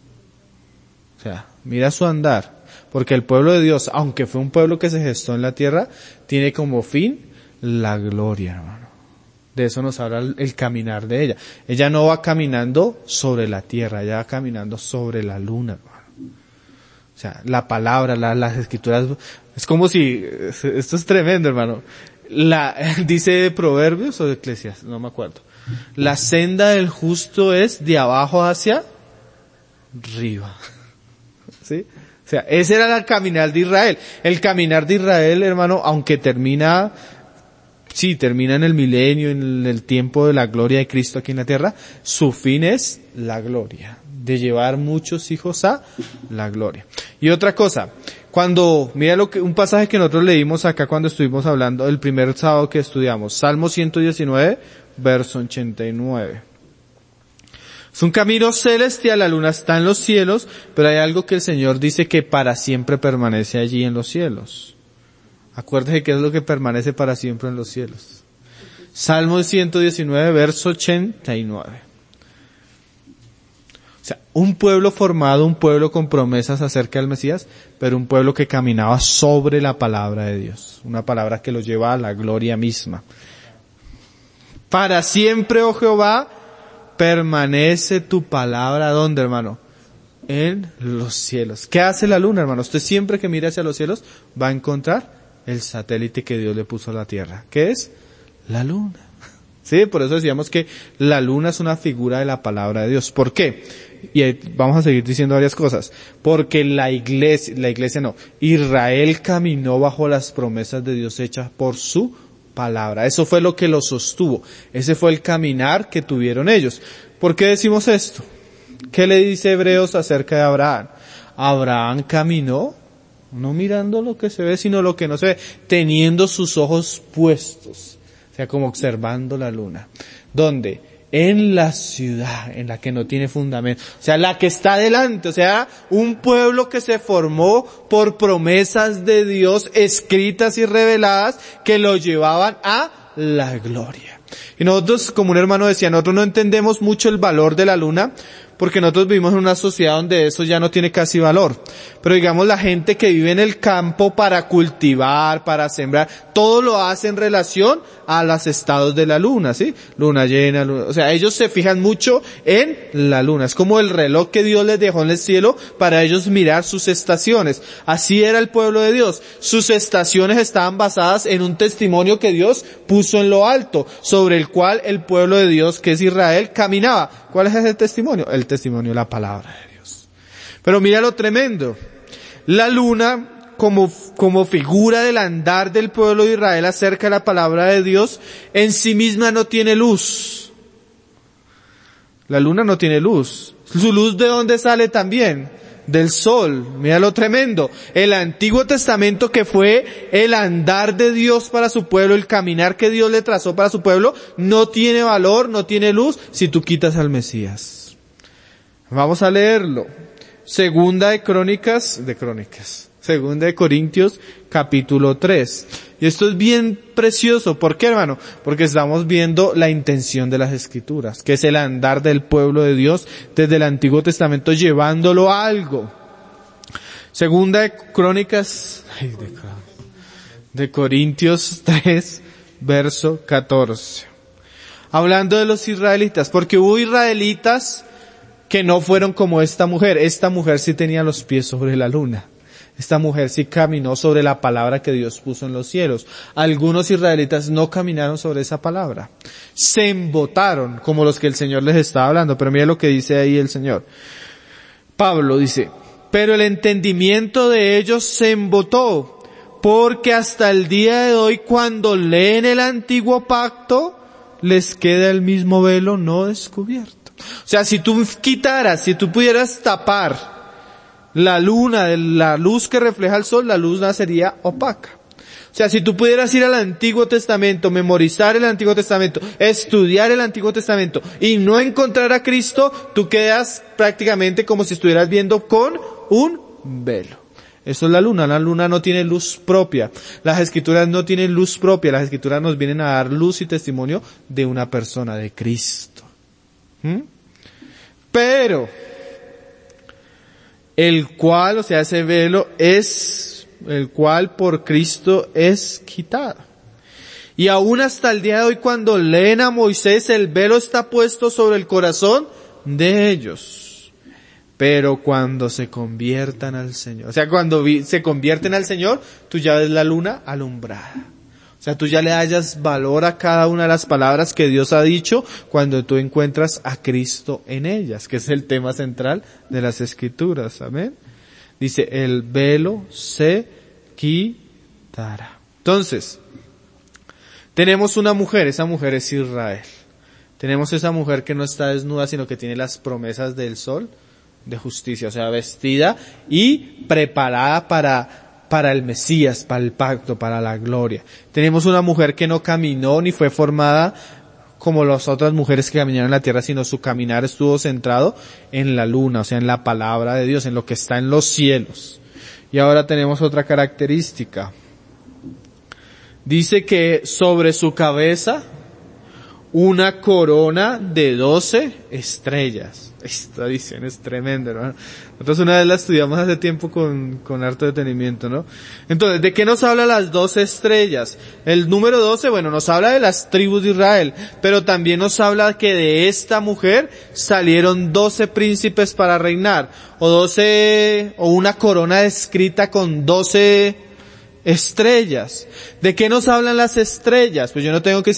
O sea, mira su andar. Porque el pueblo de Dios, aunque fue un pueblo que se gestó en la tierra, tiene como fin la gloria, hermano. De eso nos habla el, el caminar de ella. Ella no va caminando sobre la tierra, ella va caminando sobre la luna, hermano. O sea, la palabra, la, las escrituras, es como si, esto es tremendo, hermano. La, dice Proverbios o de Eclesiastés, no me acuerdo. La senda del justo es de abajo hacia arriba. ¿Sí? O sea, ese era el caminar de Israel. El caminar de Israel, hermano, aunque termina, sí, termina en el milenio, en el tiempo de la gloria de Cristo aquí en la tierra, su fin es la gloria, de llevar muchos hijos a la gloria. Y otra cosa, Cuando, mira lo que, un pasaje que nosotros leímos acá cuando estuvimos hablando, el primer sábado que estudiamos, Salmo ciento diecinueve, verso ochenta y nueve. Es un camino celestial, la luna está en los cielos, pero hay algo que el Señor dice que para siempre permanece allí en los cielos. Acuérdate qué es lo que permanece para siempre en los cielos. Salmo ciento diecinueve, verso ochenta y nueve. O sea, un pueblo formado, un pueblo con promesas acerca del Mesías, pero un pueblo que caminaba sobre la palabra de Dios. Una palabra que lo lleva a la gloria misma. Para siempre, oh Jehová, permanece tu palabra, ¿dónde, hermano? En los cielos. ¿Qué hace la luna, hermano? Usted siempre que mire hacia los cielos va a encontrar el satélite que Dios le puso a la tierra. ¿Qué es? La luna. Sí, por eso decíamos que la luna es una figura de la palabra de Dios. ¿Por qué? Y vamos a seguir diciendo varias cosas. Porque la iglesia, la iglesia no, Israel caminó bajo las promesas de Dios hechas por su palabra. Eso fue lo que lo sostuvo. Ese fue el caminar que tuvieron ellos. ¿Por qué decimos esto? ¿Qué le dice Hebreos acerca de Abraham? Abraham caminó, no mirando lo que se ve, sino lo que no se ve, teniendo sus ojos puestos. O sea, como observando la luna. ¿Dónde? En la ciudad, en la que no tiene fundamento. O sea, la que está delante. O sea, un pueblo que se formó por promesas de Dios escritas y reveladas que lo llevaban a la gloria. Y nosotros, como un hermano decía, nosotros no entendemos mucho el valor de la luna, porque nosotros vivimos en una sociedad donde eso ya no tiene casi valor. Pero digamos la gente que vive en el campo para cultivar, para sembrar, todo lo hace en relación a los estados de la luna, ¿sí? Luna llena, luna, o sea, ellos se fijan mucho en la luna. Es como el reloj que Dios les dejó en el cielo para ellos mirar sus estaciones. Así era el pueblo de Dios. Sus estaciones estaban basadas en un testimonio que Dios puso en lo alto, sobre el cual el pueblo de Dios, que es Israel, caminaba. ¿Cuál es ese testimonio? El testimonio de la palabra de Dios. Pero mira lo tremendo. La luna, como, como figura del andar del pueblo de Israel acerca de la palabra de Dios, en sí misma no tiene luz. La luna no tiene luz. ¿Su luz de dónde sale también? Del sol. Mira lo tremendo. El Antiguo Testamento, que fue el andar de Dios para su pueblo, el caminar que Dios le trazó para su pueblo, no tiene valor, no tiene luz si tú quitas al Mesías. Vamos a leerlo. Segunda de Crónicas, de Crónicas. Segunda de Corintios, capítulo tres. Y esto es bien precioso. ¿Por qué, hermano? Porque estamos viendo la intención de las Escrituras, que es el andar del pueblo de Dios desde el Antiguo Testamento llevándolo a algo. Segunda de Crónicas, ay, de, de Corintios tres, verso catorce. Hablando de los israelitas, porque hubo israelitas que no fueron como esta mujer. Esta mujer sí tenía los pies sobre la luna. Esta mujer sí caminó sobre la palabra que Dios puso en los cielos. Algunos israelitas no caminaron sobre esa palabra. Se embotaron, como los que el Señor les estaba hablando. Pero mira lo que dice ahí el Señor. Pablo dice, pero el entendimiento de ellos se embotó, porque hasta el día de hoy, cuando leen el antiguo pacto, les queda el mismo velo no descubierto. O sea, si tú quitaras, si tú pudieras tapar la luna de la luz que refleja el sol, la luz sería opaca. O sea, si tú pudieras ir al Antiguo Testamento, memorizar el Antiguo Testamento, estudiar el Antiguo Testamento y no encontrar a Cristo, tú quedas prácticamente como si estuvieras viendo con un velo. Eso es la luna. La luna no tiene luz propia. Las Escrituras no tienen luz propia. Las Escrituras nos vienen a dar luz y testimonio de una persona, de Cristo. ¿Mm? Pero el cual, o sea, ese velo es, el cual por Cristo es quitado. Y aún hasta el día de hoy, cuando leen a Moisés, el velo está puesto sobre el corazón de ellos. Pero cuando se conviertan al Señor, o sea, cuando vi, se convierten al Señor, tú ya ves la luna alumbrada. O sea, tú ya le hayas valor a cada una de las palabras que Dios ha dicho cuando tú encuentras a Cristo en ellas, que es el tema central de las Escrituras. Amén. Dice, el velo se quitará. Entonces, tenemos una mujer, esa mujer es Israel. Tenemos esa mujer que no está desnuda, sino que tiene las promesas del sol de justicia, o sea, vestida y preparada para, para el Mesías, para el pacto, para la gloria. Tenemos una mujer que no caminó ni fue formada como las otras mujeres que caminaron en la tierra, sino su caminar estuvo centrado en la luna, o sea, en la palabra de Dios, en lo que está en los cielos. Y ahora tenemos otra característica. Dice que sobre su cabeza una corona de doce estrellas. Esta edición es tremenda, ¿no? Nosotros una vez la estudiamos hace tiempo con, con harto detenimiento, ¿no? Entonces, ¿de qué nos habla las doce estrellas? El número doce, bueno, nos habla de las tribus de Israel, pero también nos habla que de esta mujer salieron doce príncipes para reinar, o doce, o una corona escrita con doce estrellas. ¿De qué nos hablan las estrellas? Pues yo no tengo que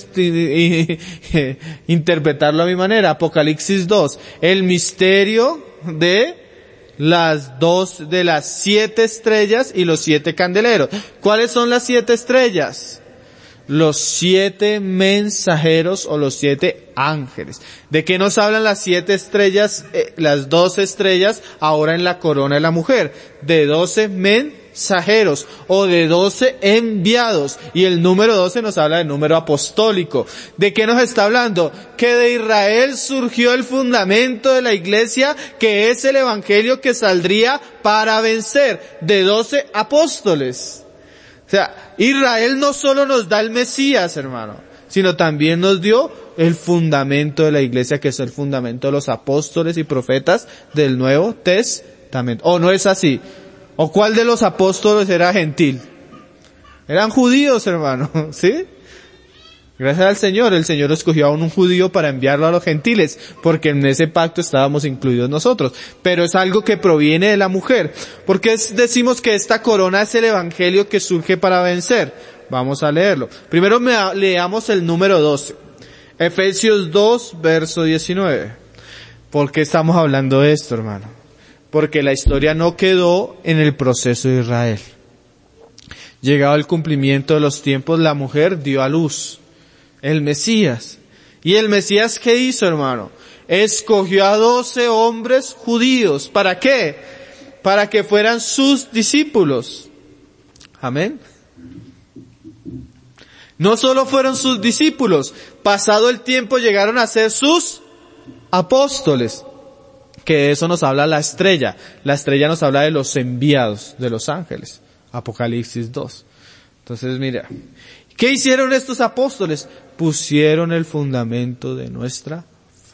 interpretarlo a mi manera. Apocalipsis dos. El misterio de las dos, de las siete estrellas y los siete candeleros. ¿Cuáles son las siete estrellas? Los siete mensajeros o los siete ángeles. ¿De qué nos hablan las siete estrellas, eh, las doce estrellas ahora en la corona de la mujer? De doce mensajeros o de doce enviados. Y el número doce nos habla del número apostólico. ¿De qué nos está hablando? Que de Israel surgió el fundamento de la iglesia, que es el evangelio que saldría para vencer. De doce apóstoles. O sea, Israel no solo nos da el Mesías, hermano, sino también nos dio el fundamento de la iglesia, que es el fundamento de los apóstoles y profetas del Nuevo Testamento. ¿O no es así? ¿O cuál de los apóstoles era gentil? Eran judíos, hermano, ¿sí? Gracias al Señor, el Señor escogió a un judío para enviarlo a los gentiles, porque en ese pacto estábamos incluidos nosotros. Pero es algo que proviene de la mujer. ¿Por qué decimos que esta corona es el evangelio que surge para vencer? Vamos a leerlo. Primero leamos el número doce. Efesios dos, verso diecinueve. ¿Por qué estamos hablando de esto, hermano? Porque la historia no quedó en el proceso de Israel. Llegado el cumplimiento de los tiempos, la mujer dio a luz el Mesías. ¿Y el Mesías qué hizo, hermano? Escogió a doce hombres judíos. ¿Para qué? Para que fueran sus discípulos. Amén. No solo fueron sus discípulos, pasado el tiempo llegaron a ser sus apóstoles. Que de eso nos habla la estrella. La estrella nos habla de los enviados, de los ángeles. Apocalipsis dos. Entonces, mira, ¿qué hicieron estos apóstoles? Pusieron el fundamento de nuestra fe.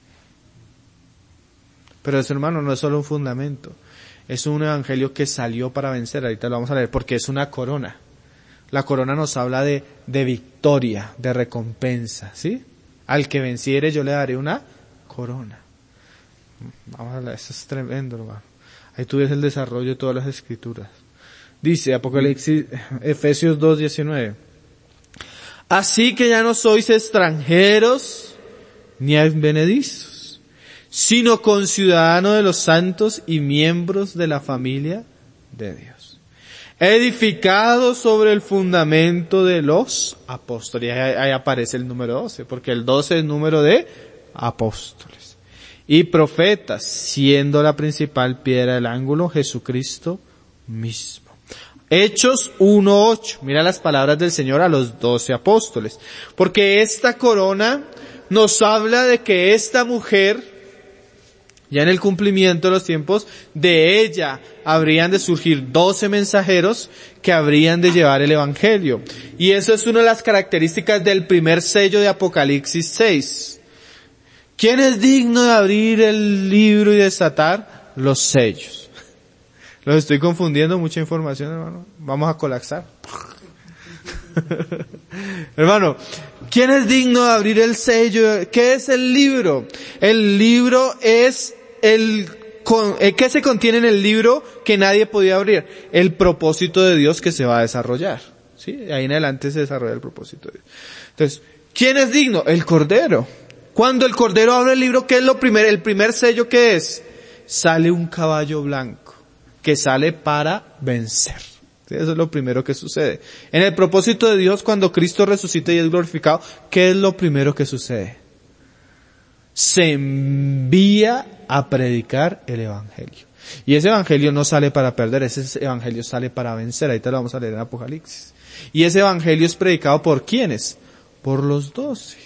Pero eso, hermano, no es solo un fundamento. Es un evangelio que salió para vencer. Ahorita lo vamos a leer porque es una corona. La corona nos habla de, de victoria, de recompensa, ¿sí? Al que venciere yo le daré una corona. Vamos a leer, eso es tremendo, hermano. Ahí tú ves el desarrollo de todas las escrituras. Dice Apocalipsis, Efesios dos diecinueve. Así que ya no sois extranjeros ni advenedizos, sino conciudadanos de los santos y miembros de la familia de Dios, edificados sobre el fundamento de los apóstoles. Ahí, ahí aparece el número doce, porque el doce es el número de apóstoles y profetas, siendo la principal piedra del ángulo Jesucristo mismo. Hechos uno ocho. Mira las palabras del Señor a los doce apóstoles. Porque esta corona nos habla de que esta mujer, ya en el cumplimiento de los tiempos, de ella habrían de surgir doce mensajeros que habrían de llevar el evangelio. Y eso es una de las características del primer sello de Apocalipsis seis. ¿Quién es digno de abrir el libro y desatar los sellos? Los estoy confundiendo, mucha información, hermano. Vamos a colapsar. Hermano, ¿quién es digno de abrir el sello? ¿Qué es el libro? El libro es el, ¿qué se contiene en el libro que nadie podía abrir? El propósito de Dios que se va a desarrollar. ¿Sí? Ahí en adelante se desarrolla el propósito de Dios. Entonces, ¿quién es digno? El Cordero. Cuando el Cordero abre el libro, ¿qué es lo primero? El primer sello, ¿qué es? Sale un caballo blanco que sale para vencer. ¿Sí? Eso es lo primero que sucede. En el propósito de Dios, cuando Cristo resucita y es glorificado, ¿qué es lo primero que sucede? se envía a predicar el evangelio. Y ese evangelio no sale para perder, ese evangelio sale para vencer. Ahorita lo vamos a leer en Apocalipsis. Y ese evangelio es predicado ¿por quiénes? Por los doce.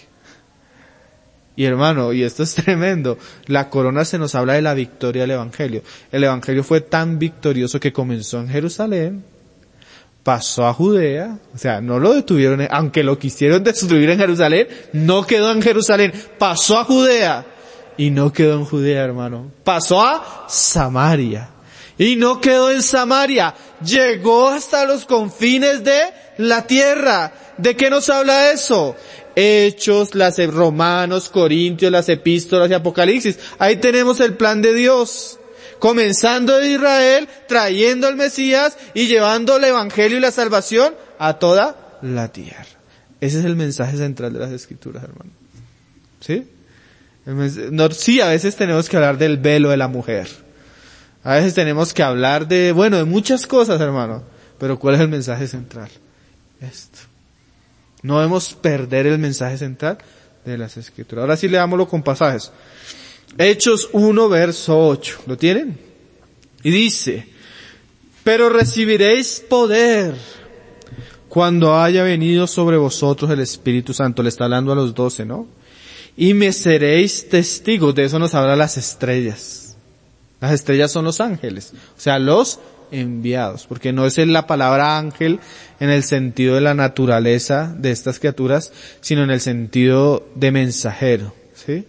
Y hermano, y esto es tremendo, la corona se nos habla de la victoria del evangelio. El evangelio fue tan victorioso que comenzó en Jerusalén, pasó a Judea, o sea, no lo detuvieron, aunque lo quisieron destruir en Jerusalén, no quedó en Jerusalén, pasó a Judea, y no quedó en Judea, hermano, pasó a Samaria, y no quedó en Samaria, llegó hasta los confines de la tierra. ¿De qué nos habla eso? Hechos, las Romanos, Corintios, las epístolas y Apocalipsis. Ahí tenemos el plan de Dios. Comenzando de Israel, trayendo al Mesías y llevando el evangelio y la salvación a toda la tierra. Ese es el mensaje central de las Escrituras, hermano. ¿Sí? El mens- no, sí, a veces tenemos que hablar del velo de la mujer. A veces tenemos que hablar de, bueno, de muchas cosas, hermano. Pero ¿cuál es el mensaje central? Esto. No debemos perder el mensaje central de las Escrituras. Ahora sí leámoslo con pasajes. Hechos uno, verso ocho. ¿Lo tienen? Y dice, pero recibiréis poder cuando haya venido sobre vosotros el Espíritu Santo. Le está hablando a los doce, ¿no? Y me seréis testigos. De eso nos habla las estrellas. Las estrellas son los ángeles. O sea, los enviados, porque no es la palabra ángel en el sentido de la naturaleza de estas criaturas, sino en el sentido de mensajero, ¿sí?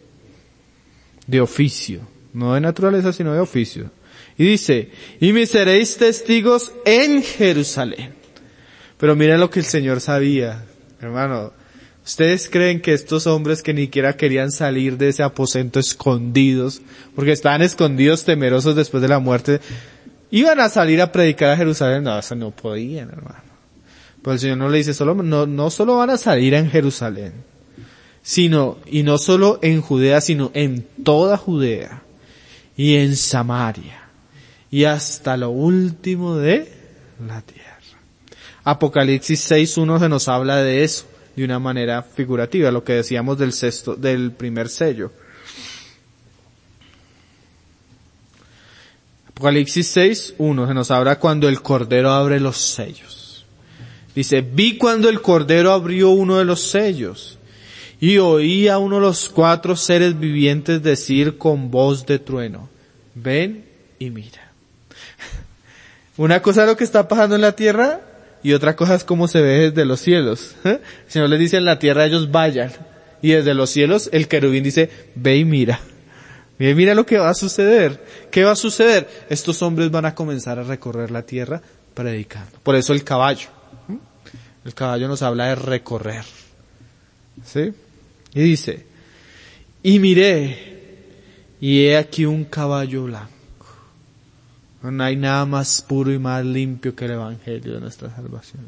De oficio, no de naturaleza, sino de oficio. Y dice, y me seréis testigos en Jerusalén. Pero miren lo que el Señor sabía, hermano. ¿Ustedes creen que estos hombres que ni siquiera querían salir de ese aposento escondidos, porque estaban escondidos temerosos después de la muerte, iban a salir a predicar a Jerusalén? No, eso no podían, hermano. Pero el Señor no le dice, solo, no, no solo van a salir en Jerusalén, sino, y no solo en Judea, sino en toda Judea, y en Samaria, y hasta lo último de la tierra. Apocalipsis seis uno se nos habla de eso, de una manera figurativa, lo que decíamos del sexto, del primer sello. Apocalipsis seis uno se nos habla cuando el Cordero abre los sellos. Dice, vi cuando el Cordero abrió uno de los sellos y oí a uno de los cuatro seres vivientes decir con voz de trueno, ven y mira. Una cosa es lo que está pasando en la tierra y otra cosa es cómo se ve desde los cielos. El Señor les dice en la tierra ellos vayan y desde los cielos el querubín dice, ve y mira. Mira, mira lo que va a suceder. ¿Qué va a suceder? Estos hombres van a comenzar a recorrer la tierra predicando. Por eso el caballo. El caballo nos habla de recorrer. ¿Sí? Y dice, y miré, y he aquí un caballo blanco. No hay nada más puro y más limpio que el evangelio de nuestra salvación.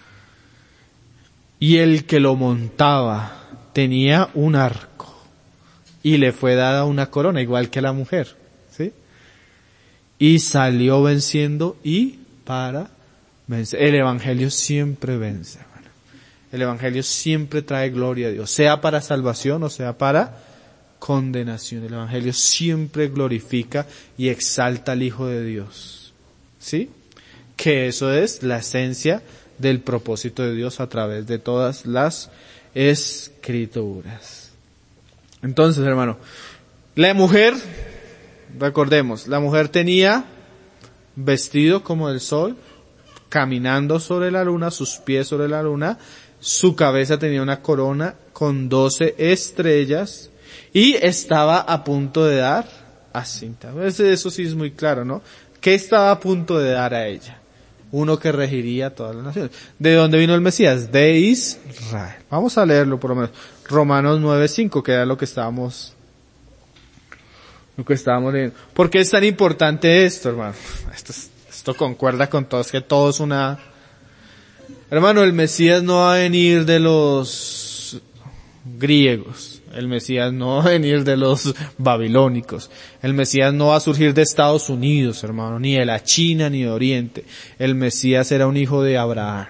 Y el que lo montaba tenía un arco. Y le fue dada una corona, igual que a la mujer, ¿sí? Y salió venciendo y para vencer. El evangelio siempre vence, hermano. El evangelio siempre trae gloria a Dios, sea para salvación o sea para condenación. El evangelio siempre glorifica y exalta al Hijo de Dios, ¿sí? Que eso es la esencia del propósito de Dios a través de todas las Escrituras. Entonces, hermano, la mujer, recordemos, la mujer tenía vestido como el sol, caminando sobre la luna, sus pies sobre la luna, su cabeza tenía una corona con doce estrellas y estaba a punto de dar a cinta. Eso sí es muy claro, ¿no? ¿Qué estaba a punto de dar a ella? Uno que regiría todas las naciones. ¿De dónde vino el Mesías? De Israel. Vamos a leerlo por lo menos. Romanos nueve cinco, que era lo que estábamos, lo que estábamos leyendo. ¿Por qué es tan importante esto, hermano? Esto, esto concuerda con todo, es que todo es una... Hermano, el Mesías no va a venir de los griegos. El Mesías no va a venir de los babilónicos. El Mesías no va a surgir de Estados Unidos, hermano, ni de la China, ni de Oriente. El Mesías era un hijo de Abraham.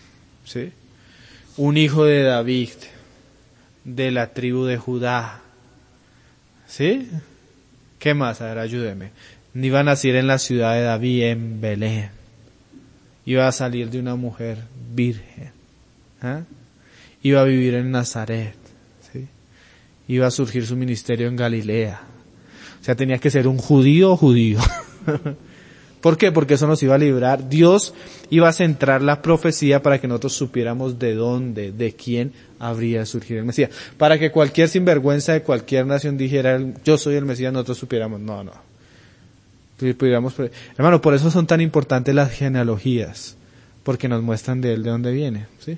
¿Sí? Un hijo de David, de la tribu de Judá, ¿Sí? ¿Qué más? A ver, ayúdeme. Iba a nacer en la ciudad de David, en Belén. Iba a salir de una mujer virgen. ¿Ah? Iba a vivir en Nazaret. ¿Sí? Iba a surgir su ministerio en Galilea. O sea, tenía que ser un judío o judío. ¿Por qué? Porque eso nos iba a librar. Dios iba a centrar la profecía para que nosotros supiéramos de dónde, de quién habría de surgir el Mesías. Para que cualquier sinvergüenza de cualquier nación dijera, yo soy el Mesías, nosotros supiéramos, no, no. Pudiéramos, hermano, por eso son tan importantes las genealogías, porque nos muestran de él de dónde viene, ¿sí?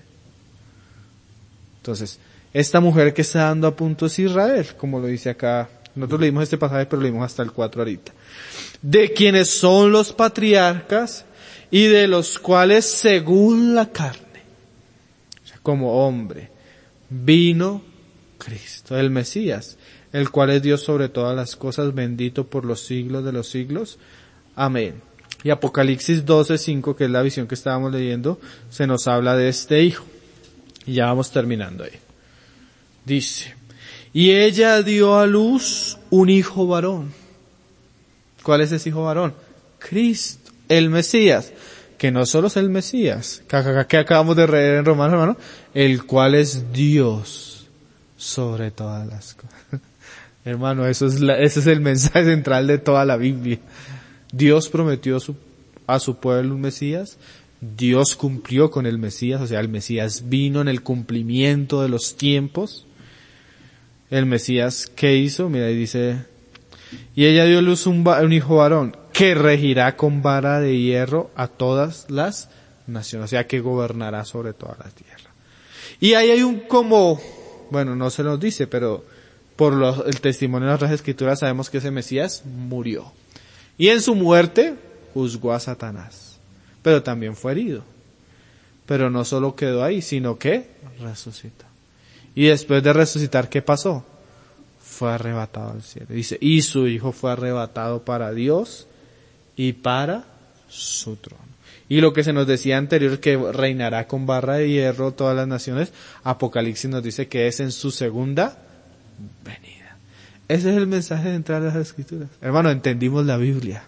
Entonces, esta mujer que está dando a punto es Israel, como lo dice acá. Nosotros leímos este pasaje, pero leímos hasta el cuatro ahorita. De quienes son los patriarcas y de los cuales según la carne, o sea, como hombre, vino Cristo, el Mesías, el cual es Dios sobre todas las cosas, bendito por los siglos de los siglos. Amén. Y Apocalipsis doce cinco, que es la visión que estábamos leyendo, se nos habla de este hijo. Y ya vamos terminando ahí. Dice, y ella dio a luz un hijo varón. ¿Cuál es ese hijo varón? Cristo, el Mesías, que no solo es el Mesías, que acabamos de leer en Romanos, hermano, el cual es Dios sobre todas las cosas. Hermano, eso es la, ese es el mensaje central de toda la Biblia. Dios prometió a su, a su pueblo un Mesías, Dios cumplió con el Mesías, o sea, el Mesías vino en el cumplimiento de los tiempos. El Mesías, ¿qué hizo? Mira, ahí dice, y ella dio a luz un, un hijo varón, que regirá con vara de hierro a todas las naciones, o sea, que gobernará sobre toda la tierra. Y ahí hay un como, bueno, no se nos dice, pero por los, el testimonio de las Escrituras sabemos que ese Mesías murió. Y en su muerte juzgó a Satanás, pero también fue herido. Pero no solo quedó ahí, sino que resucitó. Y después de resucitar, ¿qué pasó? Fue arrebatado al cielo. Dice, y su hijo fue arrebatado para Dios y para su trono. Y lo que se nos decía anterior, que reinará con barra de hierro todas las naciones, Apocalipsis nos dice que es en su segunda venida. Ese es el mensaje central de las Escrituras. Hermano, entendimos la Biblia.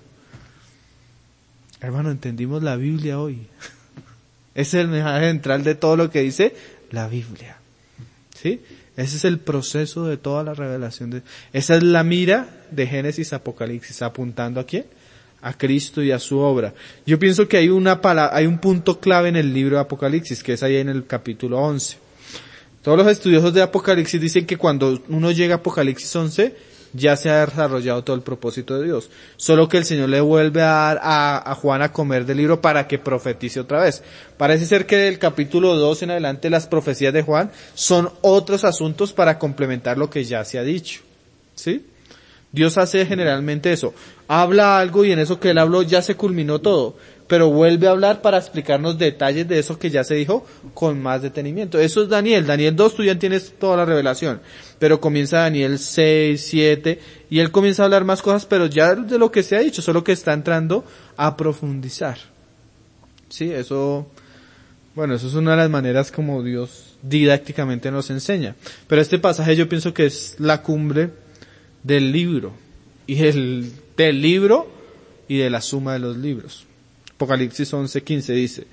Hermano, entendimos la Biblia hoy. Ese es el mensaje central de todo lo que dice la Biblia. ¿Sí? Ese es el proceso de toda la revelación. De, esa es la mira de Génesis a Apocalipsis, apuntando ¿a quién? A Cristo y a su obra. Yo pienso que hay una palabra, hay un punto clave en el libro de Apocalipsis, que es ahí en el capítulo once. Todos los estudiosos de Apocalipsis dicen que cuando uno llega a Apocalipsis once, ya se ha desarrollado todo el propósito de Dios. Solo que el Señor le vuelve a dar a, a Juan a comer del libro para que profetice otra vez. Parece ser que del capítulo dos en adelante las profecías de Juan son otros asuntos para complementar lo que ya se ha dicho. ¿Sí? Dios hace generalmente eso. Habla algo y en eso que él habló ya se culminó todo. Pero vuelve a hablar para explicarnos detalles de eso que ya se dijo con más detenimiento. Eso es Daniel. Daniel dos, tú ya tienes toda la revelación. Pero comienza Daniel seis, siete, y él comienza a hablar más cosas, pero ya de lo que se ha dicho, solo que está entrando a profundizar. Sí, eso, bueno, eso es una de las maneras como Dios didácticamente nos enseña. Pero este pasaje yo pienso que es la cumbre del libro. Y el, del libro y de la suma de los libros. Apocalipsis once quince dice,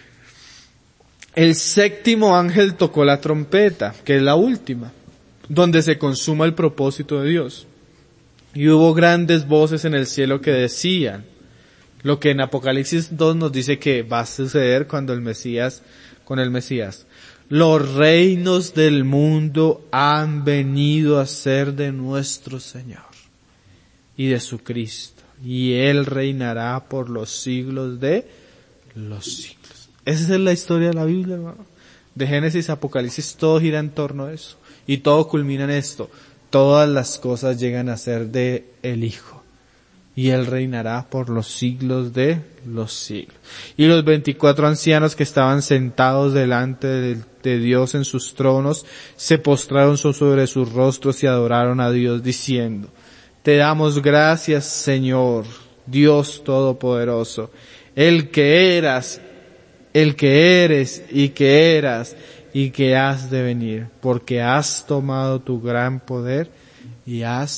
el séptimo ángel tocó la trompeta, que es la última, donde se consuma el propósito de Dios. Y hubo grandes voces en el cielo que decían, lo que en Apocalipsis dos nos dice que va a suceder cuando el Mesías, con el Mesías. Los reinos del mundo han venido a ser de nuestro Señor y de su Cristo. Y Él reinará por los siglos de los siglos. Esa es la historia de la Biblia, hermano. De Génesis a Apocalipsis todo gira en torno a eso. Y todo culmina en esto. Todas las cosas llegan a ser de el Hijo. Y Él reinará por los siglos de los siglos. Y los veinticuatro ancianos que estaban sentados delante de, de Dios en sus tronos, se postraron sobre sus rostros y adoraron a Dios diciendo, te damos gracias, Señor, Dios Todopoderoso, el que eras, el que eres y que eras y que has de venir, porque has tomado tu gran poder y has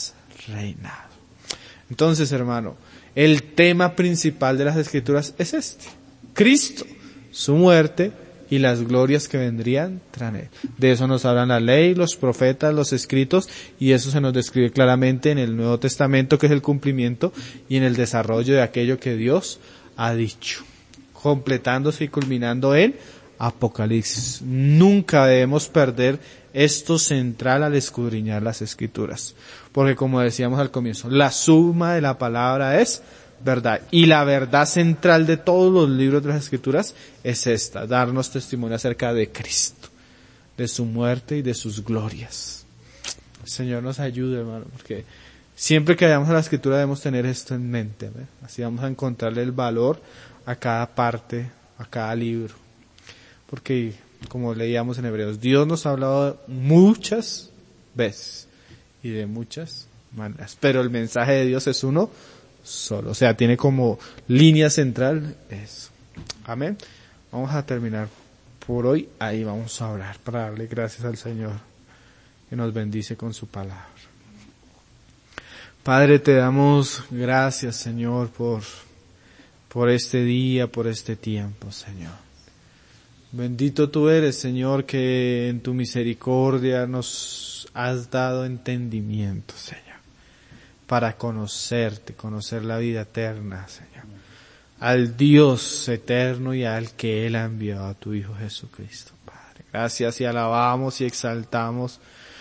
reinado. Entonces, hermano, el tema principal de las Escrituras es este: Cristo, su muerte y las glorias que vendrían tras él. De eso nos hablan la ley, los profetas, los escritos, y eso se nos describe claramente en el Nuevo Testamento, que es el cumplimiento y en el desarrollo de aquello que Dios ha dicho, completándose y culminando en Apocalipsis. Nunca debemos perder esto central al escudriñar las Escrituras, porque como decíamos al comienzo, la suma de la palabra es verdad, y la verdad central de todos los libros de las Escrituras es esta: darnos testimonio acerca de Cristo, de su muerte y de sus glorias. El Señor nos ayude, hermano, porque siempre que vayamos a la Escritura debemos tener esto en mente, ¿ve? Así vamos a encontrarle el valor a cada parte, a cada libro, porque como leíamos en Hebreos, Dios nos ha hablado muchas veces y de muchas maneras, pero el mensaje de Dios es uno solo, o sea, tiene como línea central eso. Amén. Vamos a terminar por hoy, ahí vamos a orar para darle gracias al Señor que nos bendice con su palabra. Padre, te damos gracias, Señor, por, por este día, por este tiempo, Señor. Bendito tú eres, Señor, que en tu misericordia nos has dado entendimiento, Señor, para conocerte, conocer la vida eterna, Señor, al Dios eterno y al que Él ha enviado a tu Hijo Jesucristo, Padre. Gracias y alabamos y exaltamos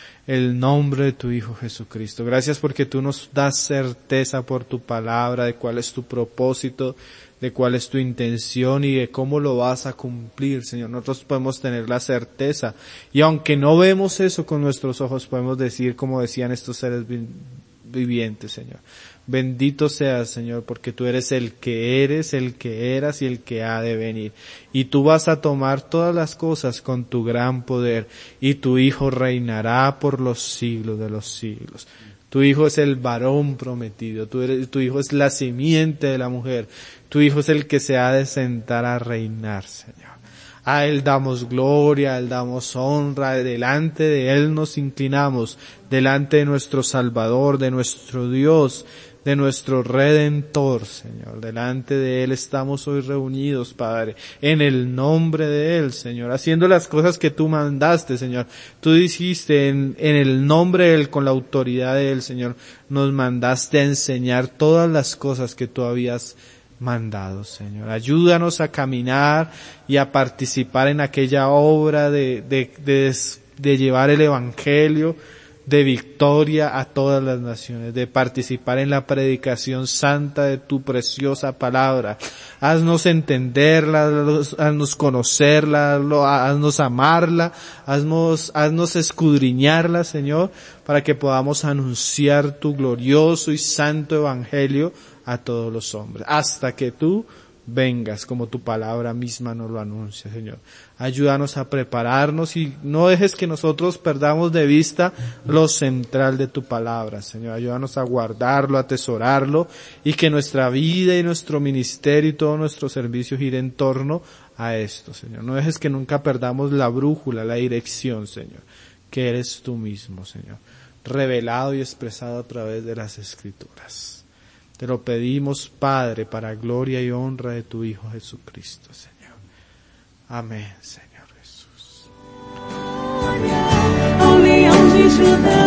el nombre de tu Hijo Jesucristo. Gracias porque tú nos das certeza por tu palabra de cuál es tu propósito, de cuál es tu intención y de cómo lo vas a cumplir, Señor. Nosotros podemos tener la certeza, y aunque no vemos eso con nuestros ojos, podemos decir como decían estos seres vivientes, Señor: bendito seas, Señor, porque tú eres el que eres, el que eras y el que ha de venir. Y tú vas a tomar todas las cosas con tu gran poder, y tu Hijo reinará por los siglos de los siglos. Tu Hijo es el varón prometido, tu, eres, tu Hijo es la simiente de la mujer, tu Hijo es el que se ha de sentar a reinar, Señor. A Él damos gloria, a Él damos honra, delante de Él nos inclinamos, delante de nuestro Salvador, de nuestro Dios, de nuestro Redentor, Señor. Delante de Él estamos hoy reunidos, Padre, en el nombre de Él, Señor, haciendo las cosas que tú mandaste, Señor. Tú dijiste en, en el nombre de Él, con la autoridad de Él, Señor, nos mandaste a enseñar todas las cosas que tú habías mandado, Señor. Ayúdanos a caminar y a participar en aquella obra de, de, de, de llevar el Evangelio de victoria a todas las naciones, de participar en la predicación santa de tu preciosa palabra. Haznos entenderla, haznos conocerla, haznos amarla, haznos, haznos escudriñarla, Señor, para que podamos anunciar tu glorioso y santo evangelio a todos los hombres, hasta que tú vengas, como tu palabra misma nos lo anuncia, Señor. Ayúdanos a prepararnos y no dejes que nosotros perdamos de vista lo central de tu palabra, Señor. Ayúdanos a guardarlo, a atesorarlo, y que nuestra vida y nuestro ministerio y todo nuestro servicio gire en torno a esto, Señor. No dejes que nunca perdamos la brújula, la dirección, Señor, que eres tú mismo, Señor, revelado y expresado a través de las Escrituras. Te lo pedimos, Padre, para gloria y honra de tu Hijo Jesucristo, Señor. Amén, Señor Jesús. Ao leão de Judá.